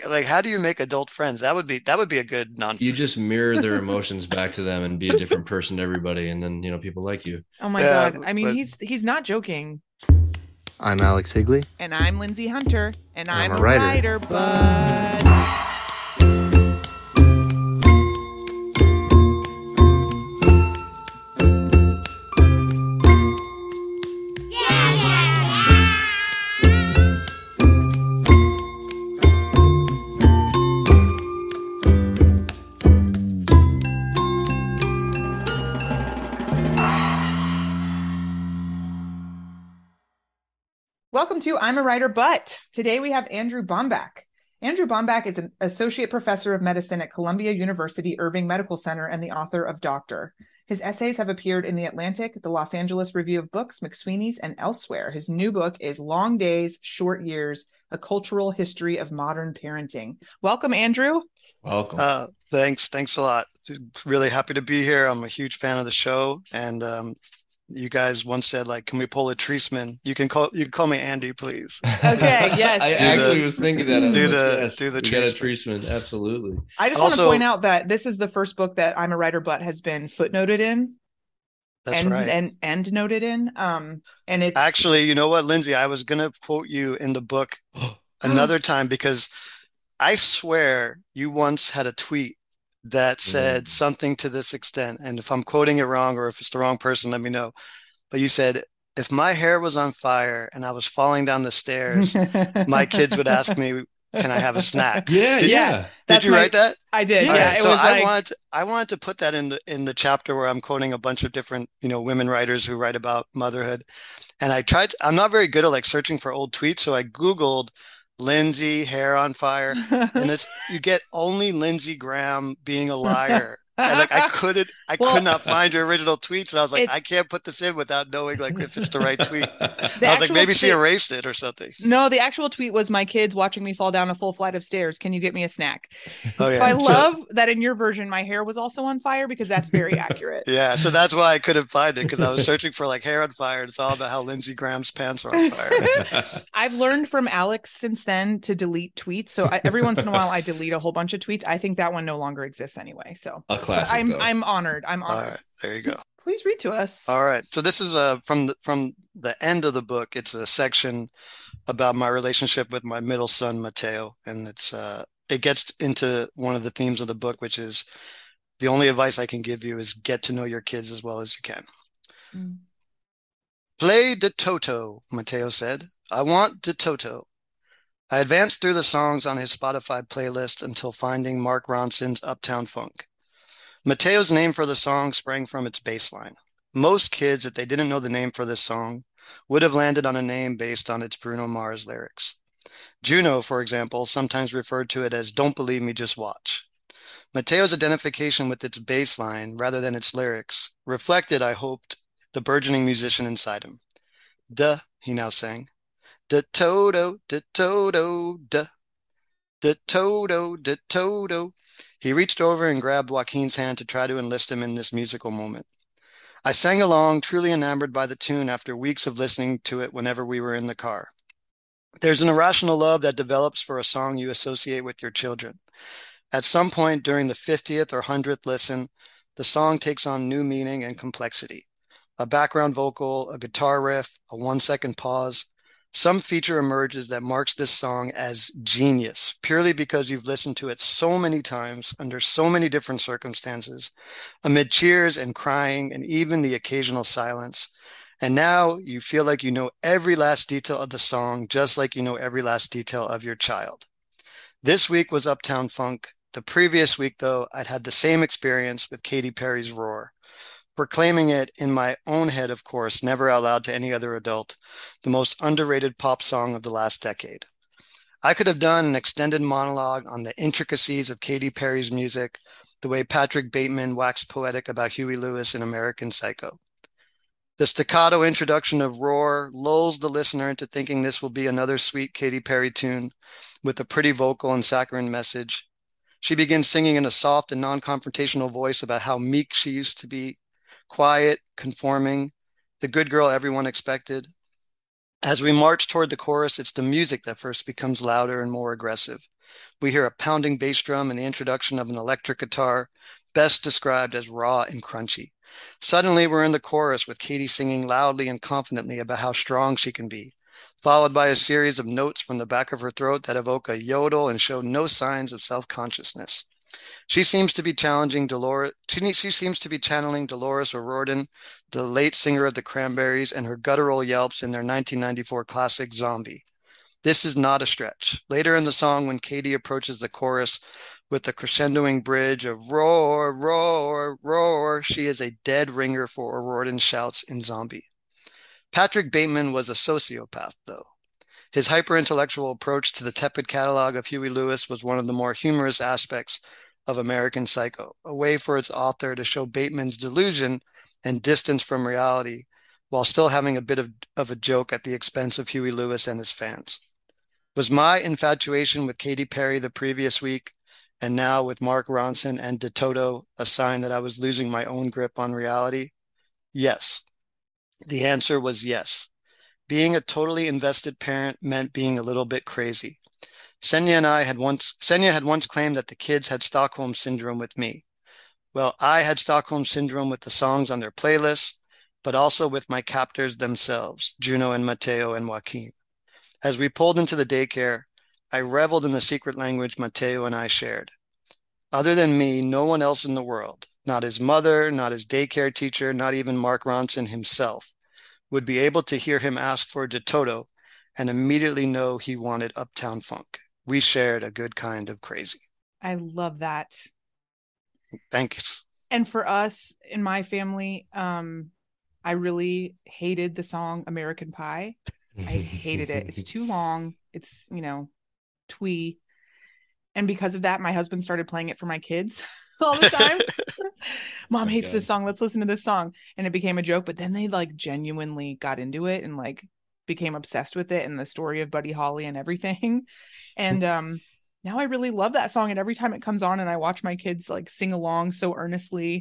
like how do you make adult friends? That would be a good You non-friend. just mirror their emotions back to them and be a different person to everybody, and then people like you. Oh my Yeah, God. I mean, but he's not joking. I'm Alex Higley, And I'm Lindsay Hunter, and and I'm I'm a a writer. writer, but welcome to I'm a Writer, but today we have Andrew Bomback. Andrew Bomback is an associate professor of medicine at Columbia University Irving Medical Center and the author of Doctor. His essays have appeared in The Atlantic, the Los Angeles Review of Books, McSweeney's, and elsewhere. His new book is Long Days, Short Years, A Cultural History of Modern Parenting. Welcome, Andrew. Welcome. thanks a lot. Really happy to be here. I'm a huge fan of the show, and you guys once said like, can we pull a Treisman? You can call me Andy, please. Okay, yes. I Do actually the was thinking that. I was do like, the yes, do the we got a Treisman. treatment. Absolutely. I just want to point Also, out that this is the first book that I'm a Writer, but has been footnoted in that's and right. and end noted in. And it's Actually, you know what, Lindsay? I was gonna quote you in the book another time because I swear you once had a tweet that said Mm. something to this extent. And if I'm quoting it wrong or if it's the wrong person, let me know. But you said, if my hair was on fire and I was falling down the stairs, my kids would ask me, can I have a snack? Yeah, Did yeah, yeah, did that's you my write that? I did. Okay, Yeah, it yeah. so was I like wanted to, I wanted to put that in the chapter where I'm quoting a bunch of different, women writers who write about motherhood. And I'm not very good at like searching for old tweets, so I Googled Lindsay hair on fire, and it's you get only Lindsey Graham being a liar. And like I could well, not find your original tweets. And I was like, it I can't put this in without knowing like if it's the right tweet. the I was like, actual maybe she tweet erased it or something. no, the actual tweet was my kids watching me fall down a full flight of stairs. Can you get me a snack? So I Okay, so love that in your version my hair was also on fire because that's very accurate. yeah, so that's why I couldn't find it because I was searching for like hair on fire. And it's all about how Lindsey Graham's pants are on fire. I've learned from Alex since then to delete tweets. So every once in a while I delete a whole bunch of tweets. I think that one no longer exists anyway. So, A but classic, I'm though. I'm honored. I'm All honored. right, there you go. Please read to us. All right. So this is from the end of the book. It's a section about my relationship with my middle son Mateo, and it gets into one of the themes of the book, which is the only advice I can give you is get to know your kids as well as you can. Mm. Play de Toto, Mateo said. I want de Toto. I advanced through the songs on his Spotify playlist until finding Mark Ronson's Uptown Funk. Mateo's name for the song sprang from its bass line. Most kids, if they didn't know the name for this song, would have landed on a name based on its Bruno Mars lyrics. Juno, for example, sometimes referred to it as Don't Believe Me, Just Watch. Mateo's identification with its bass line, rather than its lyrics, reflected, I hoped, the burgeoning musician inside him. Duh, he now sang. De Toto, de Toto, duh. De Toto, de Toto. He reached over and grabbed Joaquin's hand to try to enlist him in this musical moment. I sang along, truly enamored by the tune after weeks of listening to it whenever we were in the car. There's an irrational love that develops for a song you associate with your children. At some point during the 50th or 100th listen, the song takes on new meaning and complexity. A background vocal, a guitar riff, a 1 second pause. Some feature emerges that marks this song as genius, purely because you've listened to it so many times under so many different circumstances, amid cheers and crying and even the occasional silence. And now you feel like you know every last detail of the song, just like you know every last detail of your child. This week was Uptown Funk. The previous week, though, I'd had the same experience with Katy Perry's Roar, proclaiming it in my own head, of course, never out loud to any other adult, the most underrated pop song of the last decade. I could have done an extended monologue on the intricacies of Katy Perry's music, the way Patrick Bateman waxed poetic about Huey Lewis in American Psycho. The staccato introduction of Roar lulls the listener into thinking this will be another sweet Katy Perry tune with a pretty vocal and saccharine message. She begins singing in a soft and non-confrontational voice about how meek she used to be, quiet, conforming, the good girl everyone expected. As we march toward the chorus, it's the music that first becomes louder and more aggressive. We hear a pounding bass drum and the introduction of an electric guitar, best described as raw and crunchy. Suddenly, we're in the chorus with Katie singing loudly and confidently about how strong she can be, followed by a series of notes from the back of her throat that evoke a yodel and show no signs of self-consciousness. She seems to be channeling Dolores O'Riordan, the late singer of the Cranberries, and her guttural yelps in their 1994 classic Zombie. This is not a stretch. Later in the song, when Katie approaches the chorus with the crescendoing bridge of roar, roar, roar, she is a dead ringer for O'Riordan's shouts in Zombie. Patrick Bateman was a sociopath, though. His hyper-intellectual approach to the tepid catalog of Huey Lewis was one of the more humorous aspects of American Psycho, a way for its author to show Bateman's delusion and distance from reality while still having a bit of a joke at the expense of Huey Lewis and his fans. Was my infatuation with Katy Perry the previous week, and now with Mark Ronson and De Toto, a sign that I was losing my own grip on reality? Yes. The answer was yes. Being a totally invested parent meant being a little bit crazy. Senya had once claimed that the kids had Stockholm Syndrome with me. Well, I had Stockholm Syndrome with the songs on their playlists, but also with my captors themselves, Juno and Mateo and Joaquin. As we pulled into the daycare, I reveled in the secret language Mateo and I shared. Other than me, no one else in the world, not his mother, not his daycare teacher, not even Mark Ronson himself, would be able to hear him ask for De Toto and immediately know he wanted Uptown Funk. We shared a good kind of crazy. I love that. Thanks. And for us in my family, I really hated the song American Pie. I hated it. It's too long. It's, twee. And because of that, my husband started playing it for my kids all the time. Mom hates this song. Let's listen to this song. And it became a joke. But then they genuinely got into it and became obsessed with it and the story of Buddy Holly and everything. And now I really love that song. And every time it comes on and I watch my kids sing along so earnestly,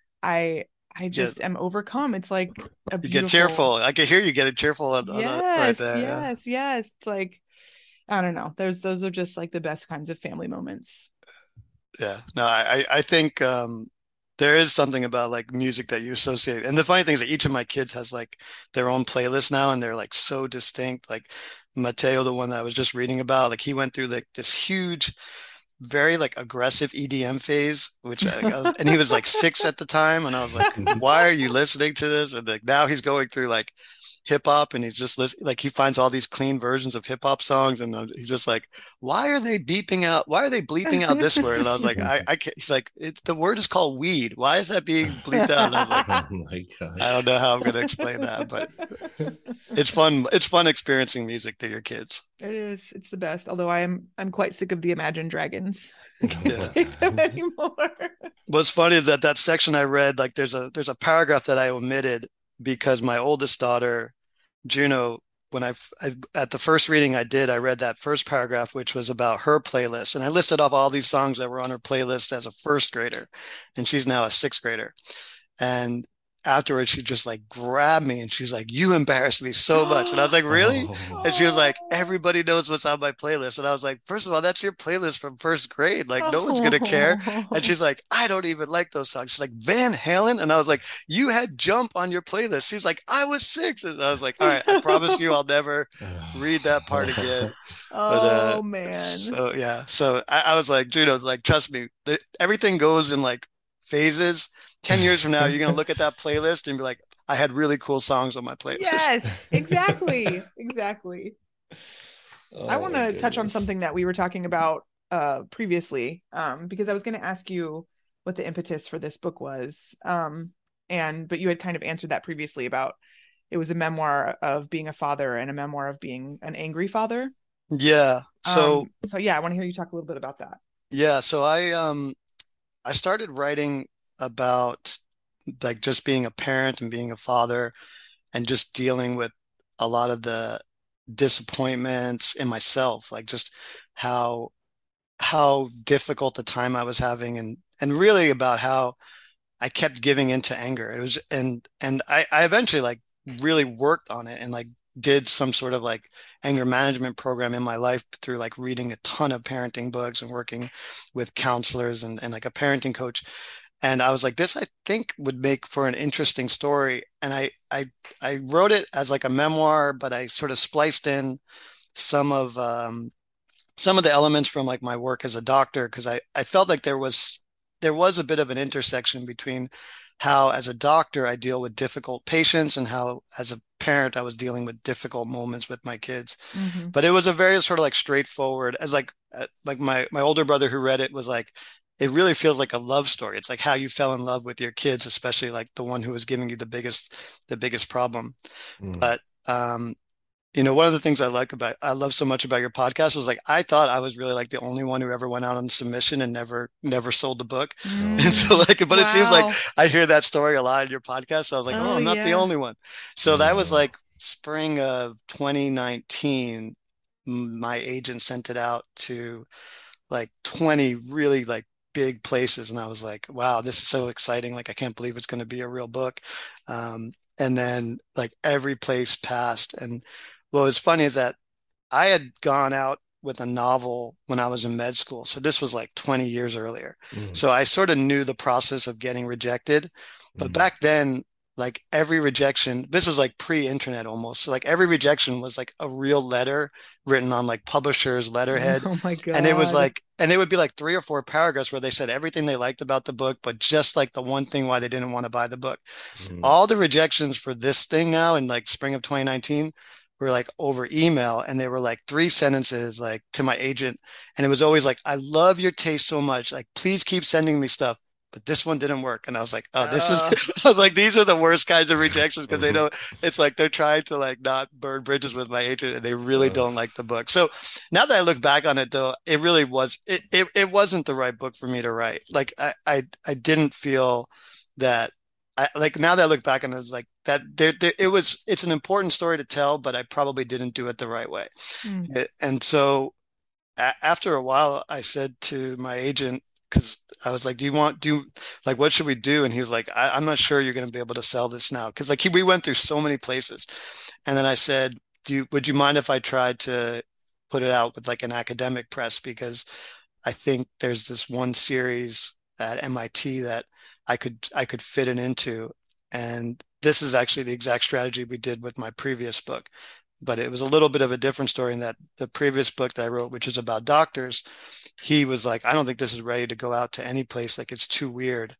I just am overcome. It's like a beautiful... You get tearful. I can hear you getting tearful right there. Yes. It's I don't know. Those are just the best kinds of family moments. Yeah. No, I think there is something about music that you associate. And the funny thing is that each of my kids has their own playlist now, and they're so distinct. Mateo, the one that I was just reading about, he went through this huge, very aggressive EDM phase, and he was 6 at the time, and I was like, why are you listening to this? And now he's going through hip hop, and he's just listening, he finds all these clean versions of hip hop songs, and he's just why are they bleeping out this word? And I was like, I can't. He's like, the word is called weed. Why is that being bleeped out? And I was like, oh my God. I don't know how I'm going to explain that, but it's fun. It's fun experiencing music to your kids. It is. It's the best. Although I'm quite sick of the Imagine Dragons. I can't take them anymore. What's funny is that section I read, there's a paragraph that I omitted because my oldest daughter, Juno, when I at the first reading I did, I read that first paragraph, which was about her playlist. And I listed off all these songs that were on her playlist as a first grader. And she's now a sixth grader. And afterwards, she just grabbed me and she was like, you embarrassed me so much. And I was like, really? And she was like, everybody knows what's on my playlist. And I was like, first of all, that's your playlist from first grade. No one's going to care. And she's like, I don't even like those songs. She's like, Van Halen. And I was like, you had Jump on your playlist. She's like, I was 6. And I was like, all right, I promise you I'll never read that part again. Man. So yeah. So I was like, Juno, trust me, everything goes in phases. 10 years from now, you're going to look at that playlist and be like, I had really cool songs on my playlist. Yes, exactly. I want to touch on something that we were talking about previously, because I was going to ask you what the impetus for this book was. But you had kind of answered that previously about it was a memoir of being a father and a memoir of being an angry father. Yeah. So yeah, I want to hear you talk a little bit about that. Yeah. So I started writing about just being a parent and being a father and just dealing with a lot of the disappointments in myself, just how difficult the time I was having and really about how I kept giving into anger. It was and I eventually really worked on it and did some sort of like anger management program in my life through like reading a ton of parenting books and working with counselors and like a parenting coach. And I was like, this I think would make for an interesting story. And I wrote it as like a memoir, but I sort of spliced in some of some of the elements from like my work as a doctor because I felt like there was a bit of an intersection between how as a doctor I deal with difficult patients and how as a parent I was dealing with difficult moments with my kids. Mm-hmm. But it was a very sort of like straightforward as like my older brother who read it was like it really feels like a love story. It's like how you fell in love with your kids, especially like the one who was giving you the biggest problem. Mm. But one of the things I love so much about your podcast was like I thought I was really like the only one who ever went out on submission and never sold the book. And so Mm. like, but it seems like Wow. I hear that story a lot in your podcast. So I was like, oh, Oh I'm not the yeah. only one. So that was No. like spring of 2019. My agent sent it out to like 20 really like big places. And I was like, wow, this is so exciting. Like, I can't believe it's going to be a real book. And then like every place passed. And what was funny is that I had gone out with a novel when I was in med school. So this was like 20 years earlier. Mm. So I sort of knew the process of getting rejected. But Mm. back then, like every rejection, this was like pre-internet almost. So like every rejection was like a real letter written on like publisher's letterhead. Oh my And it was God. like, and it would be like 3 or 4 paragraphs where they said everything they liked about the book, but just like the one thing why they didn't want to buy the book. Mm. All the rejections for this thing now in like spring of 2019 were like over email and they were like 3 sentences like to my agent. And it was always like, I love your taste so much. Like, please keep sending me stuff. But this one didn't work. And I was like, oh, this is, Uh, I was like, these are the worst kinds of rejections because they don't, it's like they're trying to like not burn bridges with my agent and they really Uh, don't like the book. So now that I look back on it though, it really was, it wasn't the right book for me to write. Like I didn't feel that I like now that I look back on it, it's like that it's an important story to tell, but I probably didn't do it the right way. mm, And so after a while, I said to my agent, because I was like, like, what should we do? And he was like, I'm not sure you're going to be able to sell this now. Because like we went through so many places. And then I said, would you mind if I tried to put it out with like an academic press? Because I think there's this one series at MIT that I could fit it into. And this is actually the exact strategy we did with my previous book. But it was a little bit of a different story in that the previous book that I wrote, which is about doctors, he was like, I don't think this is ready to go out to any place. Like it's too weird.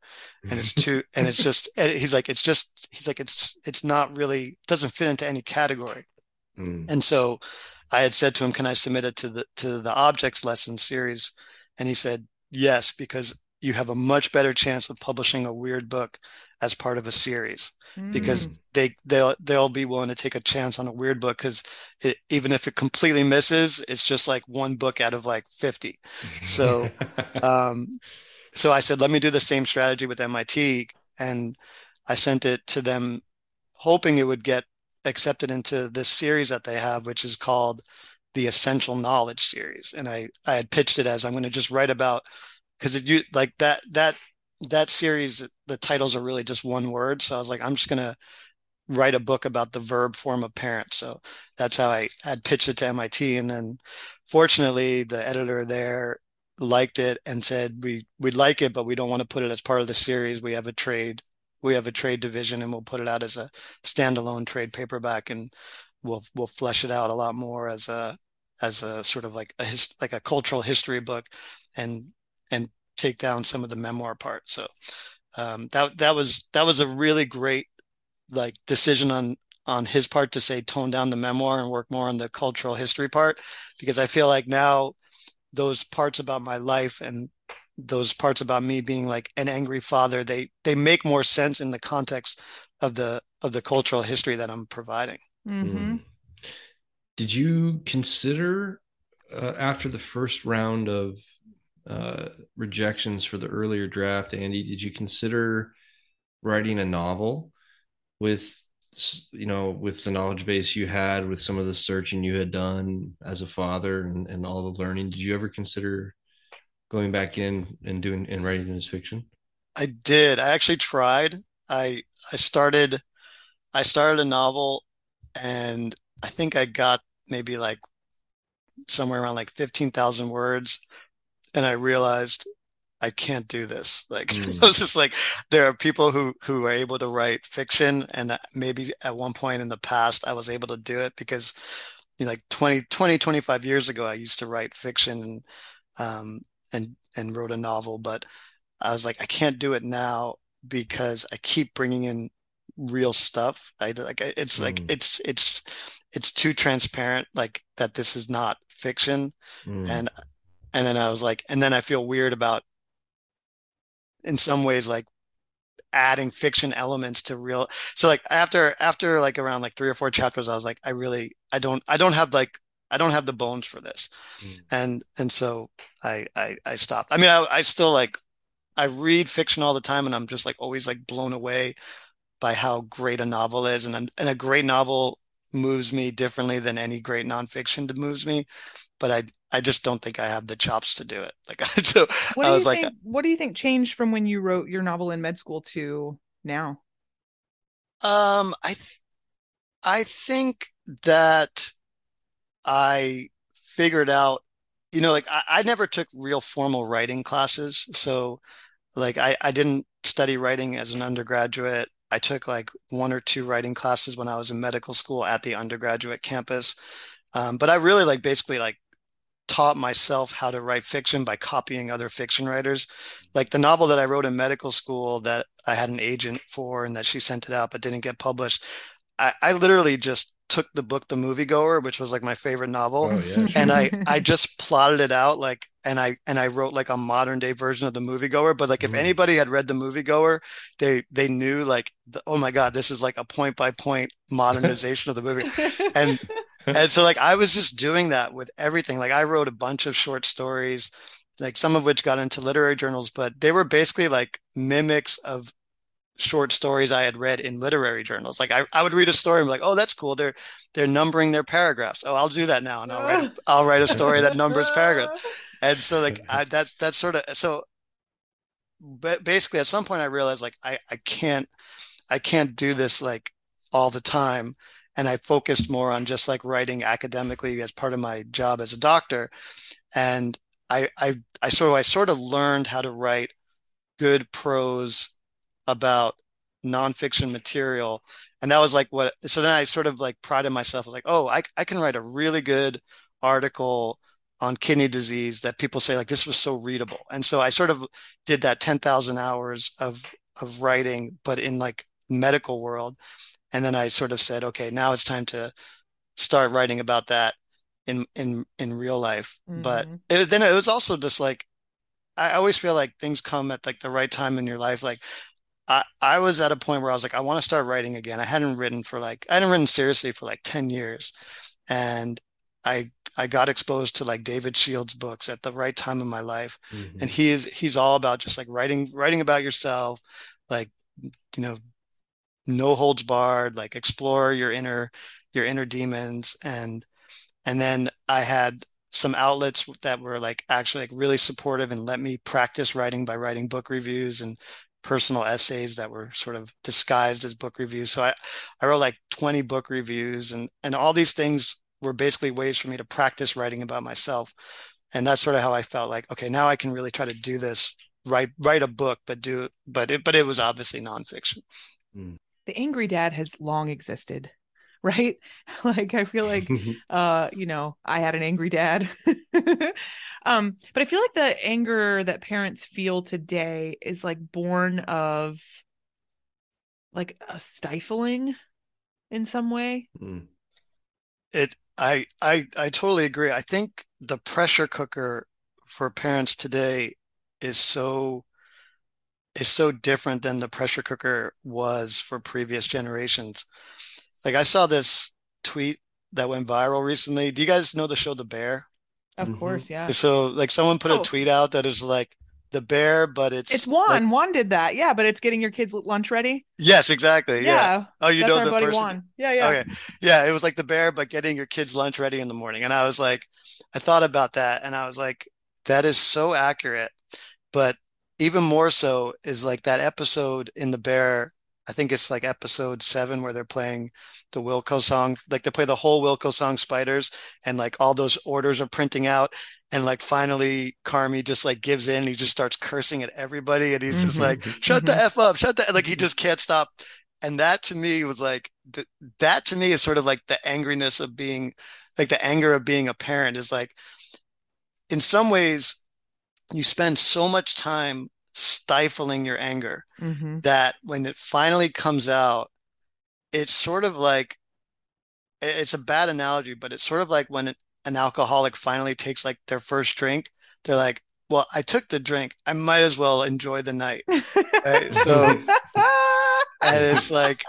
And it's just, and he's like, it's not really, doesn't fit into any category. mm. And so I had said to him, can I submit it to the objects lesson series? And he said, yes, because you have a much better chance of publishing a weird book as part of a series because mm. they'll be willing to take a chance on a weird book because even if it completely misses, it's just like one book out of like 50. So um, so I said, let me do the same strategy with MIT. And I sent it to them, hoping it would get accepted into this series that they have, which is called the Essential Knowledge series. And I had pitched it as I'm going to just write about because you like that series, the titles are really just one word. So I was like, I'm just going to write a book about the verb form of parent. So that's how I had pitched it to MIT. And then fortunately, the editor there liked it and said, we'd like it, but we don't want to put it as part of the series. We have a trade division and we'll put it out as a standalone trade paperback and we'll flesh it out a lot more as a sort of like like a cultural history book and and take down some of the memoir part. So that was a really great like decision on his part to say tone down the memoir and work more on the cultural history part because I feel like now those parts about my life and those parts about me being like an angry father they make more sense in the context of the cultural history that I'm providing. Mm-hmm. Mm. Did you consider after the first round of rejections for the earlier draft, Andy, did you consider writing a novel with with the knowledge base you had, with some of the searching you had done as a father and all the learning? Did you ever consider going back in and doing and writing this fiction? I did. I actually tried. I I started I started a novel and I think I got maybe like somewhere around like 15,000 words, and I realized I can't do this. Like it Mm. was just like there are people who are able to write fiction, and maybe at one point in the past I was able to do it because like 25 years ago I used to write fiction um and wrote a novel, but I was like I can't do it now because I keep bringing in real stuff. I like it's like Mm. it's too transparent like that this is not fiction, Mm. and then I was like, and then I feel weird about in some ways like adding fiction elements to real. So like after like around like three or four chapters, I was like, I don't have like I don't have the bones for this, Mm. and so I stopped. I mean, I still like I read fiction all the time, and I'm just like always like blown away by how great a novel is, and a great novel moves me differently than any great nonfiction that moves me. But I just don't think I have the chops to do it. Like so, I was like, What do you think changed from when you wrote your novel in med school to now? um, I th I think that I figured out, like I never took real formal writing classes. So like I didn't study writing as an undergraduate. I took like one or two writing classes when I was in medical school at the undergraduate campus. But I really like basically like taught myself how to write fiction by copying other fiction writers. Like the novel that I wrote in medical school that I had an agent for and that she sent it out but didn't get published. I literally just took the book The Moviegoer, which was like my favorite novel, Oh yeah, and sure. I just plotted it out like and I wrote like a modern day version of The Moviegoer. But like if Mm. anybody had read The Moviegoer, they knew like oh my God, this is like a point by point modernization of the movie. And and so like I was just doing that with everything. Like I wrote a bunch of short stories, like some of which got into literary journals, but they were basically like mimics of short stories I had read in literary journals. Like I would read a story and be like, oh, that's cool. They're numbering their paragraphs. Oh, I'll do that now. And I'll write a story that numbers paragraphs. And so like that's sort of so but basically at some point I realized like I can't do this like all the time. And I focused more on just like writing academically as part of my job as a doctor. And I sort of learned how to write good prose about nonfiction material. And that was like so then I sort of like prided myself like, oh, I can write a really good article on kidney disease that people say like this was so readable. And so I sort of did that 10,000 hours of writing, but in like medical world. And then I sort of said, okay, now it's time to start writing about that in real life. But Mhm. then it was also just like I always feel like things come at like the right time in your life. Like I was at a point where I was like, I want to start writing again. I hadn't written seriously for like 10 years. And I got exposed to like David Shields books at the right time in my life. And Mhm. he's all about just like writing about yourself, like, you know, no holds barred, like explore your inner demons. And then I had some outlets that were like actually like really supportive and let me practice writing by writing book reviews and personal essays that were sort of disguised as book reviews. So I wrote like 20 book reviews and all these things were basically ways for me to practice writing about myself. And that's sort of how I felt like, okay, now I can really try to do this, write a book, but it was obviously nonfiction. Mm. The angry dad has long existed, right? Like I feel like I had an angry dad. But I feel like the anger that parents feel today is like born of like a stifling in some way. Mm. I totally agree. I think the pressure cooker for parents today is so is so different than the pressure cooker was for previous generations. Like I saw this tweet that went viral recently. Do you guys know the show The Bear? Of Mhm. course, yeah. So like someone put a Oh, tweet out that is like The Bear, but it's it's like Juan. Juan did that. Yeah, but it's getting your kids lunch ready. yes, exactly. Yeah. Yeah, Oh, you that's know our the buddy person. Juan. Yeah, yeah. Okay. Yeah, it was like The Bear, but getting your kids lunch ready in the morning. And I was like, I thought about that and I was like, that is so accurate. But even more so is like that episode in The Bear. I think it's like episode 7 where they're playing the Wilco song, like they play the whole Wilco song Spiders, and like all those orders are printing out, and like finally Carmy just like gives in, he just starts cursing at everybody, and he's just like, shut the F up, shut the, like he just can't stop. And that to me was like that to me is sort of like the angriness of being, like the anger of being a parent is like, in some ways you spend so much time stifling your anger Mm-hmm. that when it finally comes out, it's sort of like, it's a bad analogy, but it's sort of like when an alcoholic finally takes like their first drink, they're like, well, I took the drink, I might as well enjoy the night. Right? So, and it's like,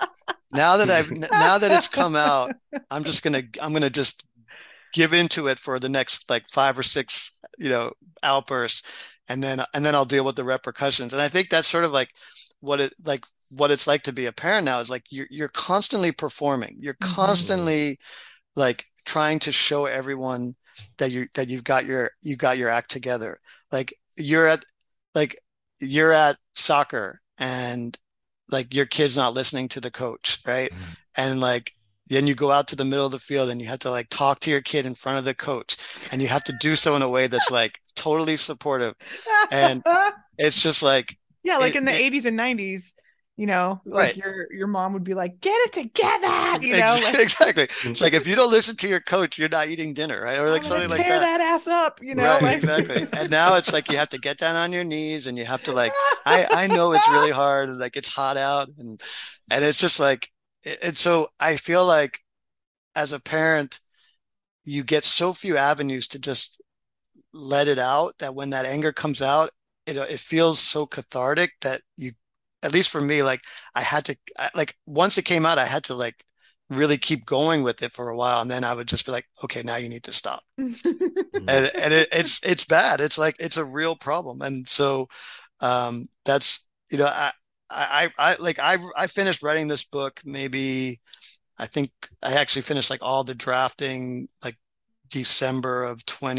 now that it's come out, I'm gonna just give into it for the next like 5 or 6, outbursts, and then I'll deal with the repercussions. And I think that's sort of like what it's like to be a parent now is like you're constantly performing. You're constantly like trying to show everyone that you've got your act together. Like like you're at soccer, and like your kid's not listening to the coach, right? And like then you go out to the middle of the field and you have to like talk to your kid in front of the coach, and you have to do so in a way that's like totally supportive. And it's just like Yeah, like it, in the it 80s and 90s, like right. your mom would be like, "Get it together," like, Exactly. It's like if you don't listen to your coach, you're not eating dinner, right? Or I'm like gonna something like tear that. that ass up, Right, like. exactly. And now it's like you have to get down on your knees, and you have to like, I know it's really hard, and like it's hot out, and it's just like, and so I feel like as a parent, you get so few avenues to just let it out, that when that anger comes out, it feels so cathartic that you, at least for me, like like once it came out, I had to like really keep going with it for a while, and then I would just be like, okay, now you need to stop. And it's bad. It's like it's a real problem. And so that's, I finished writing this book, maybe I think I actually finished like all the drafting like December of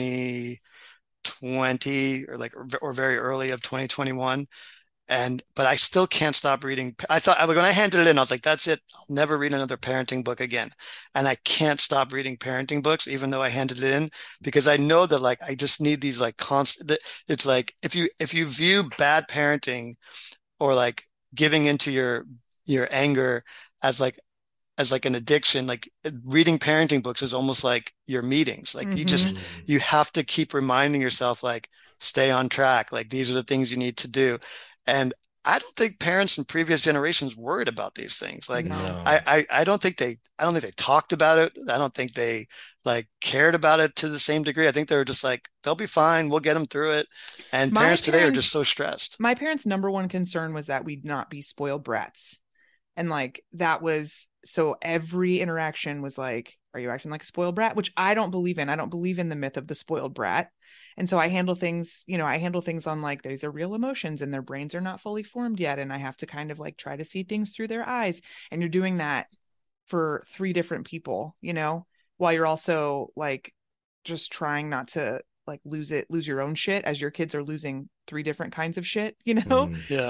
2020, or like or very early of 2021. And but I still can't stop reading. I thought when I handed it in, I was like, that's it. I'll never read another parenting book again. And I can't stop reading parenting books, even though I handed it in, because I know that like I just need these like constant. It's like if you view bad parenting, or like giving into your anger as like an addiction, like reading parenting books is almost like your meetings. Like you have to keep reminding yourself, like, stay on track. Like these are the things you need to do. And I don't think parents in previous generations worried about these things. Like No. I don't think they talked about it. I don't think they like cared about it to the same degree. I think they were just like, they'll be fine. We'll get them through it. And My parents today are just parents, so stressed. my parents' number one concern was that we'd not be spoiled brats. And like that was, so every interaction was like, are you acting like a spoiled brat? Which I don't believe in. I don't believe in the myth of the spoiled brat. And so I handle things, on like, these are real emotions and their brains are not fully formed yet. And I have to kind of like try to see things through their eyes. And you're doing that for 3 different people, while you're also like just trying not to like lose your own shit as your kids are losing 3 different kinds of shit, Yeah.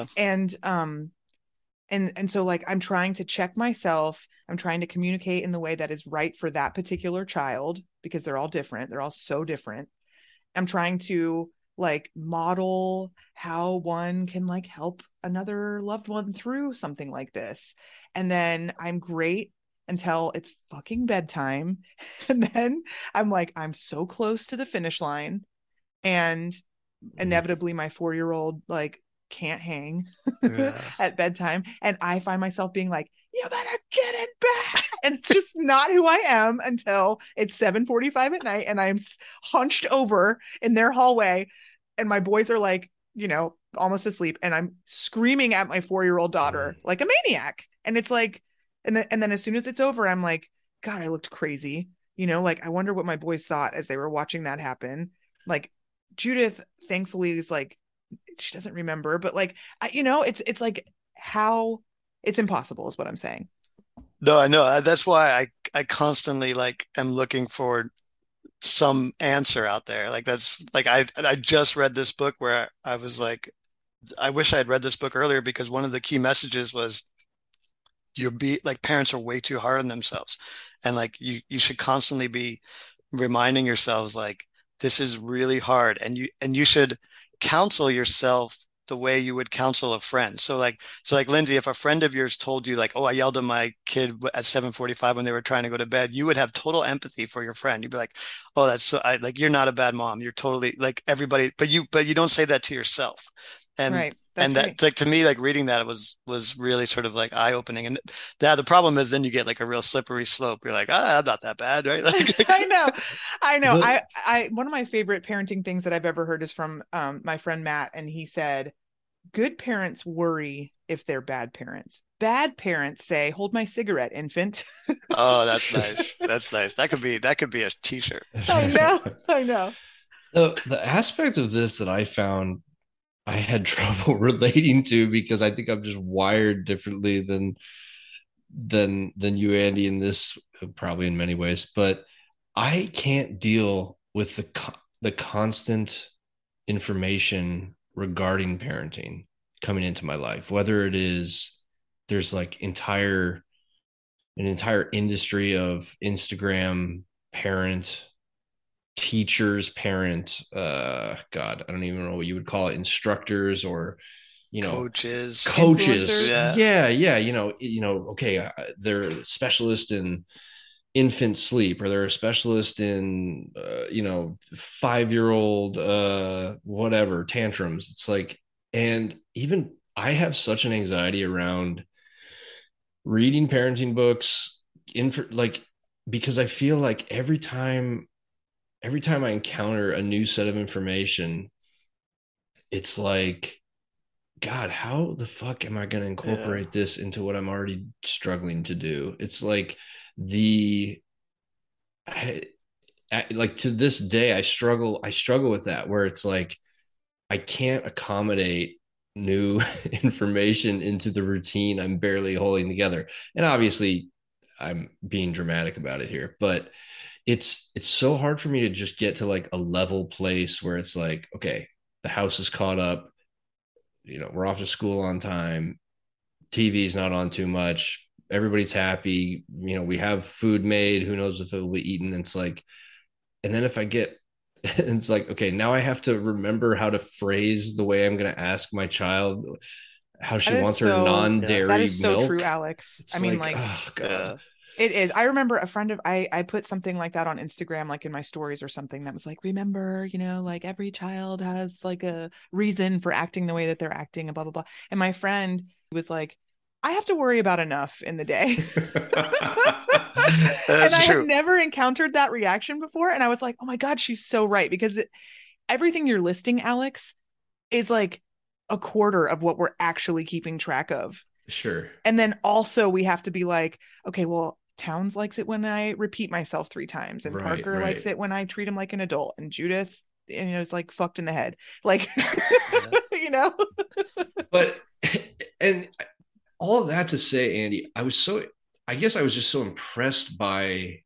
And so like I'm trying to check myself. I'm trying to communicate in the way that is right for that particular child, because they're all different. They're all so different. I'm trying to like model how one can like help another loved one through something like this. And then I'm great until it's fucking bedtime. And then I'm like, I'm so close to the finish line. And inevitably my 4-year-old like can't hang Yeah. at bedtime. And I find myself being like, you better get in bed. And it's just not who I am until it's 7:45 at night and I'm hunched over in their hallway. And my boys are like, almost asleep. And I'm screaming at my 4-year-old daughter like a maniac. And it's like, and then as soon as it's over, I'm like, God, I looked crazy. Like I wonder what my boys thought as they were watching that happen. Like Judith, thankfully, is like, she doesn't remember, but like, it's like how it's impossible is what I'm saying. No, I know. That's why I constantly like am looking for some answer out there. Like that's like I just read this book where I was like, I wish I had read this book earlier, because one of the key messages was you're like parents are way too hard on themselves. And like you should constantly be reminding yourselves like this is really hard, and you should counsel yourself the way you would counsel a friend. So like Lindsay, if a friend of yours told you like, oh, I yelled at my kid at 7:45 when they were trying to go to bed, you would have total empathy for your friend. You'd be like, oh, that's so like you're not a bad mom. You're totally like everybody, but you don't say that to yourself. And Right. That's and great. that's like to me, like reading that was really sort of like eye-opening. And the problem is then you get like a real slippery slope. You're like, ah, I'm not that bad, right? I know. I know. The, I one of my favorite parenting things that I've ever heard is from my friend Matt, and he said, good parents worry if they're bad parents. Bad parents say, hold my cigarette, infant. Oh, that's nice. That's nice. That could be a t-shirt. I know. I know. the aspect of this that I found I had trouble relating to, because I think I'm just wired differently than you, Andy, in this, probably in many ways. But I can't deal with the constant information regarding parenting coming into my life, whether it is there's like an entire industry of Instagram parent teachers, parent, God, I don't even know what you would call it, instructors, or Coaches. coaches. Influencers. Yeah. Yeah, yeah, okay, they're a specialist in infant sleep, or they're a specialist in 5-year-old whatever tantrums. It's like, and even I have such an anxiety around reading parenting books like, because I feel like every time I encounter a new set of information, it's like, God, how the fuck am I going to Yeah. incorporate this into what I'm already struggling to do? It's like the I, like to this day I struggle with that, where it's like I can't accommodate new information into the routine I'm barely holding together. And obviously I'm being dramatic about it here, but it's so hard for me to just get to like a level place where it's like, okay, the house is caught up, we're off to school on time, TV's not on too much, everybody's happy, we have food made, who knows if it will be eaten. It's like, and then if I get it's like, okay, now I have to remember how to phrase the way I'm going to ask my child how That she is wants her so Yeah. that non-dairy is so true, milk. Alex. I It's mean, like, like oh God. Yeah. it is. I remember a friend of I put something like that on Instagram, like in my stories or something, that was like, remember, like every child has like a reason for acting the way that they're acting and blah blah blah. And my friend was like, I have to worry about enough in the day. And That's I had true. never encountered that reaction before. And I was like, oh my God, she's so right. Because everything you're listing, Alex, is like a quarter of what we're actually keeping track of. Sure. And then also we have to be like, okay, well, Towns likes it when I repeat myself 3 times, and Right, Parker likes right. it when I treat him like an adult, and Judith, is like fucked in the head. Like, Yeah. you know? But and all of that to say, Andy, I guess I was just so impressed by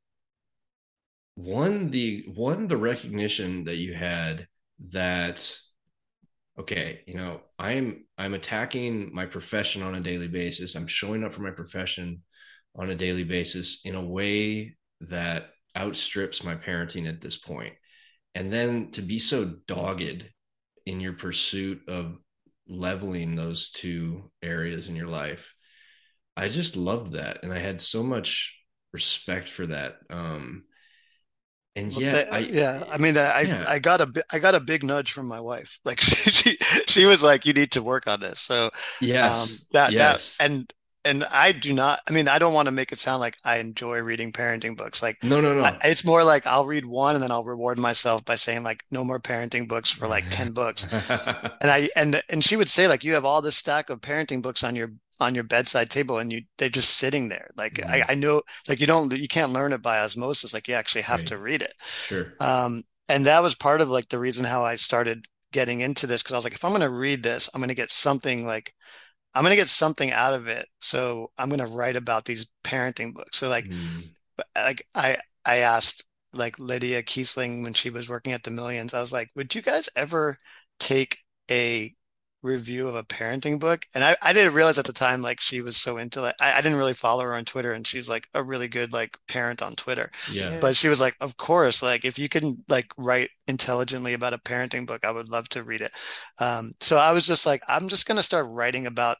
the recognition that you had that, okay, I'm attacking my profession on a daily basis. I'm showing up for my profession on a daily basis in a way that outstrips my parenting at this point. And then to be so dogged in your pursuit of leveling those two areas in your life, I just loved that. And I had so much respect for that. And Well, yet I, yeah, I mean, I yeah, I got I got a big nudge from my wife. Like she was like, "You need to work on this." So, yes, that yes. and I do not. I mean, I don't want to make it sound like I enjoy reading parenting books. Like, No, no, no. it's more like I'll read one and then I'll reward myself by saying like, "No more parenting books for like 10 books." And she would say like, "You have all this stack of parenting books on your bedside table, and they're just sitting there." Like Mm, I know like you can't learn it by osmosis. Like you actually have right. to read it. Sure. And that was part of like the reason how I started getting into this, because I was like, if I'm going to read this, I'm going to get something out of it. So I'm going to write about these parenting books. So Mm, like I asked like Lydia Kiesling when she was working at the Millions, I was like, would you guys ever take a review of a parenting book. And I didn't realize at the time, like she was so into it. I didn't really follow her on Twitter, and she's like a really good like parent on Twitter. Yeah. But she was like, of course, like if you can like write intelligently about a parenting book, I would love to read it. So I was just like, I'm just going to start writing about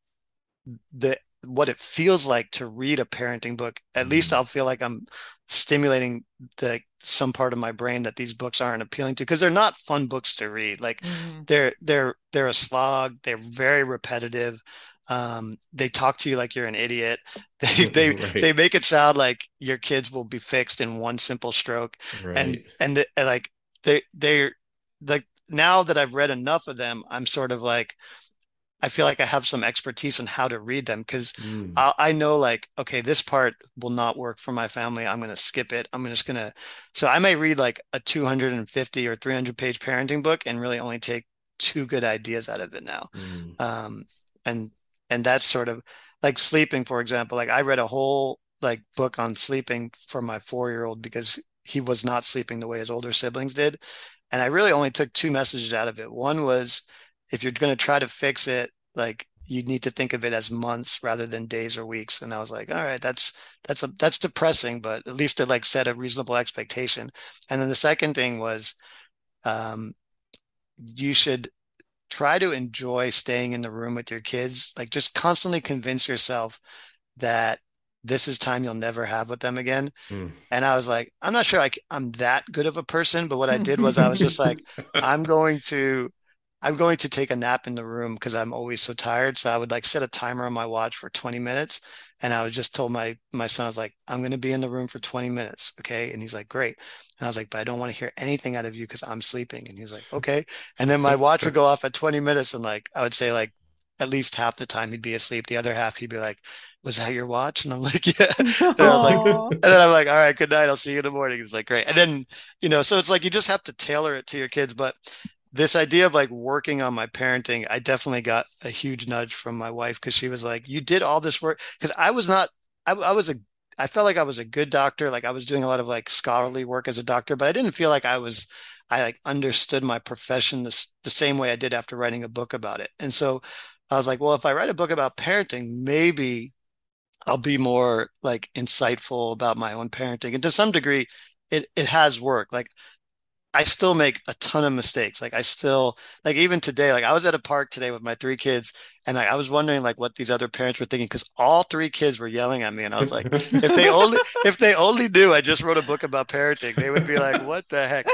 the what it feels like to read a parenting book. At least I'll feel like I'm stimulating the some part of my brain that these books aren't appealing to, because they're not fun books to read. Like they're a slog. They're very repetitive. They talk to you like you're an idiot. Right. They make it sound like your kids will be fixed in one simple stroke. Right. And like they're like, now that I've read enough of them, I'm sort of like, I feel like I have some expertise on how to read them, because I know like, okay, this part will not work for my family. I'm going to skip it. I'm just going to, so I may read like a 250 or 300 page parenting book and really only take two good ideas out of it now. Um, and, and that's sort of like sleeping, for example. Like I read a whole like book on sleeping for my 4-year-old because he was not sleeping the way his older siblings did. And I really only took two messages out of it. One was, if you're going to try to fix it, like you need to think of it as months rather than days or weeks. And I was like, all right, that's depressing, but at least it like set a reasonable expectation. And then the second thing was, um, you should try to enjoy staying in the room with your kids. Like just constantly convince yourself that this is time you'll never have with them again. And I was like, I'm not sure I'm that good of a person, but what I did was I was just like, I'm going to take a nap in the room because I'm always so tired. So I would like set a timer on my watch for 20 minutes. And I would just told my son, I was like, I'm going to be in the room for 20 minutes. Okay. And he's like, great. And I was like, but I don't want to hear anything out of you because I'm sleeping. And he's like, okay. And then my watch would go off at 20 minutes. And like, I would say like at least half the time he'd be asleep. The other half, he'd be like, was that your watch? And I'm like, yeah. And I was like, and then I'm like, all right, good night. I'll see you in the morning. He's like, great. And then, so it's like, you just have to tailor it to your kids. But this idea of like working on my parenting, I definitely got a huge nudge from my wife, because she was like, you did all this work. Because I was not, I felt like I was a good doctor. Like I was doing a lot of like scholarly work as a doctor, but I didn't feel like I like understood my profession the same way I did after writing a book about it. And so I was like, well, if I write a book about parenting, maybe I'll be more like insightful about my own parenting. And to some degree, it has worked. Like I still make a ton of mistakes. Like I still, like even today, like I was at a park today with my three kids, and I was wondering like what these other parents were thinking, because all three kids were yelling at me, and I was like, if they only knew I just wrote a book about parenting, they would be like, what the heck?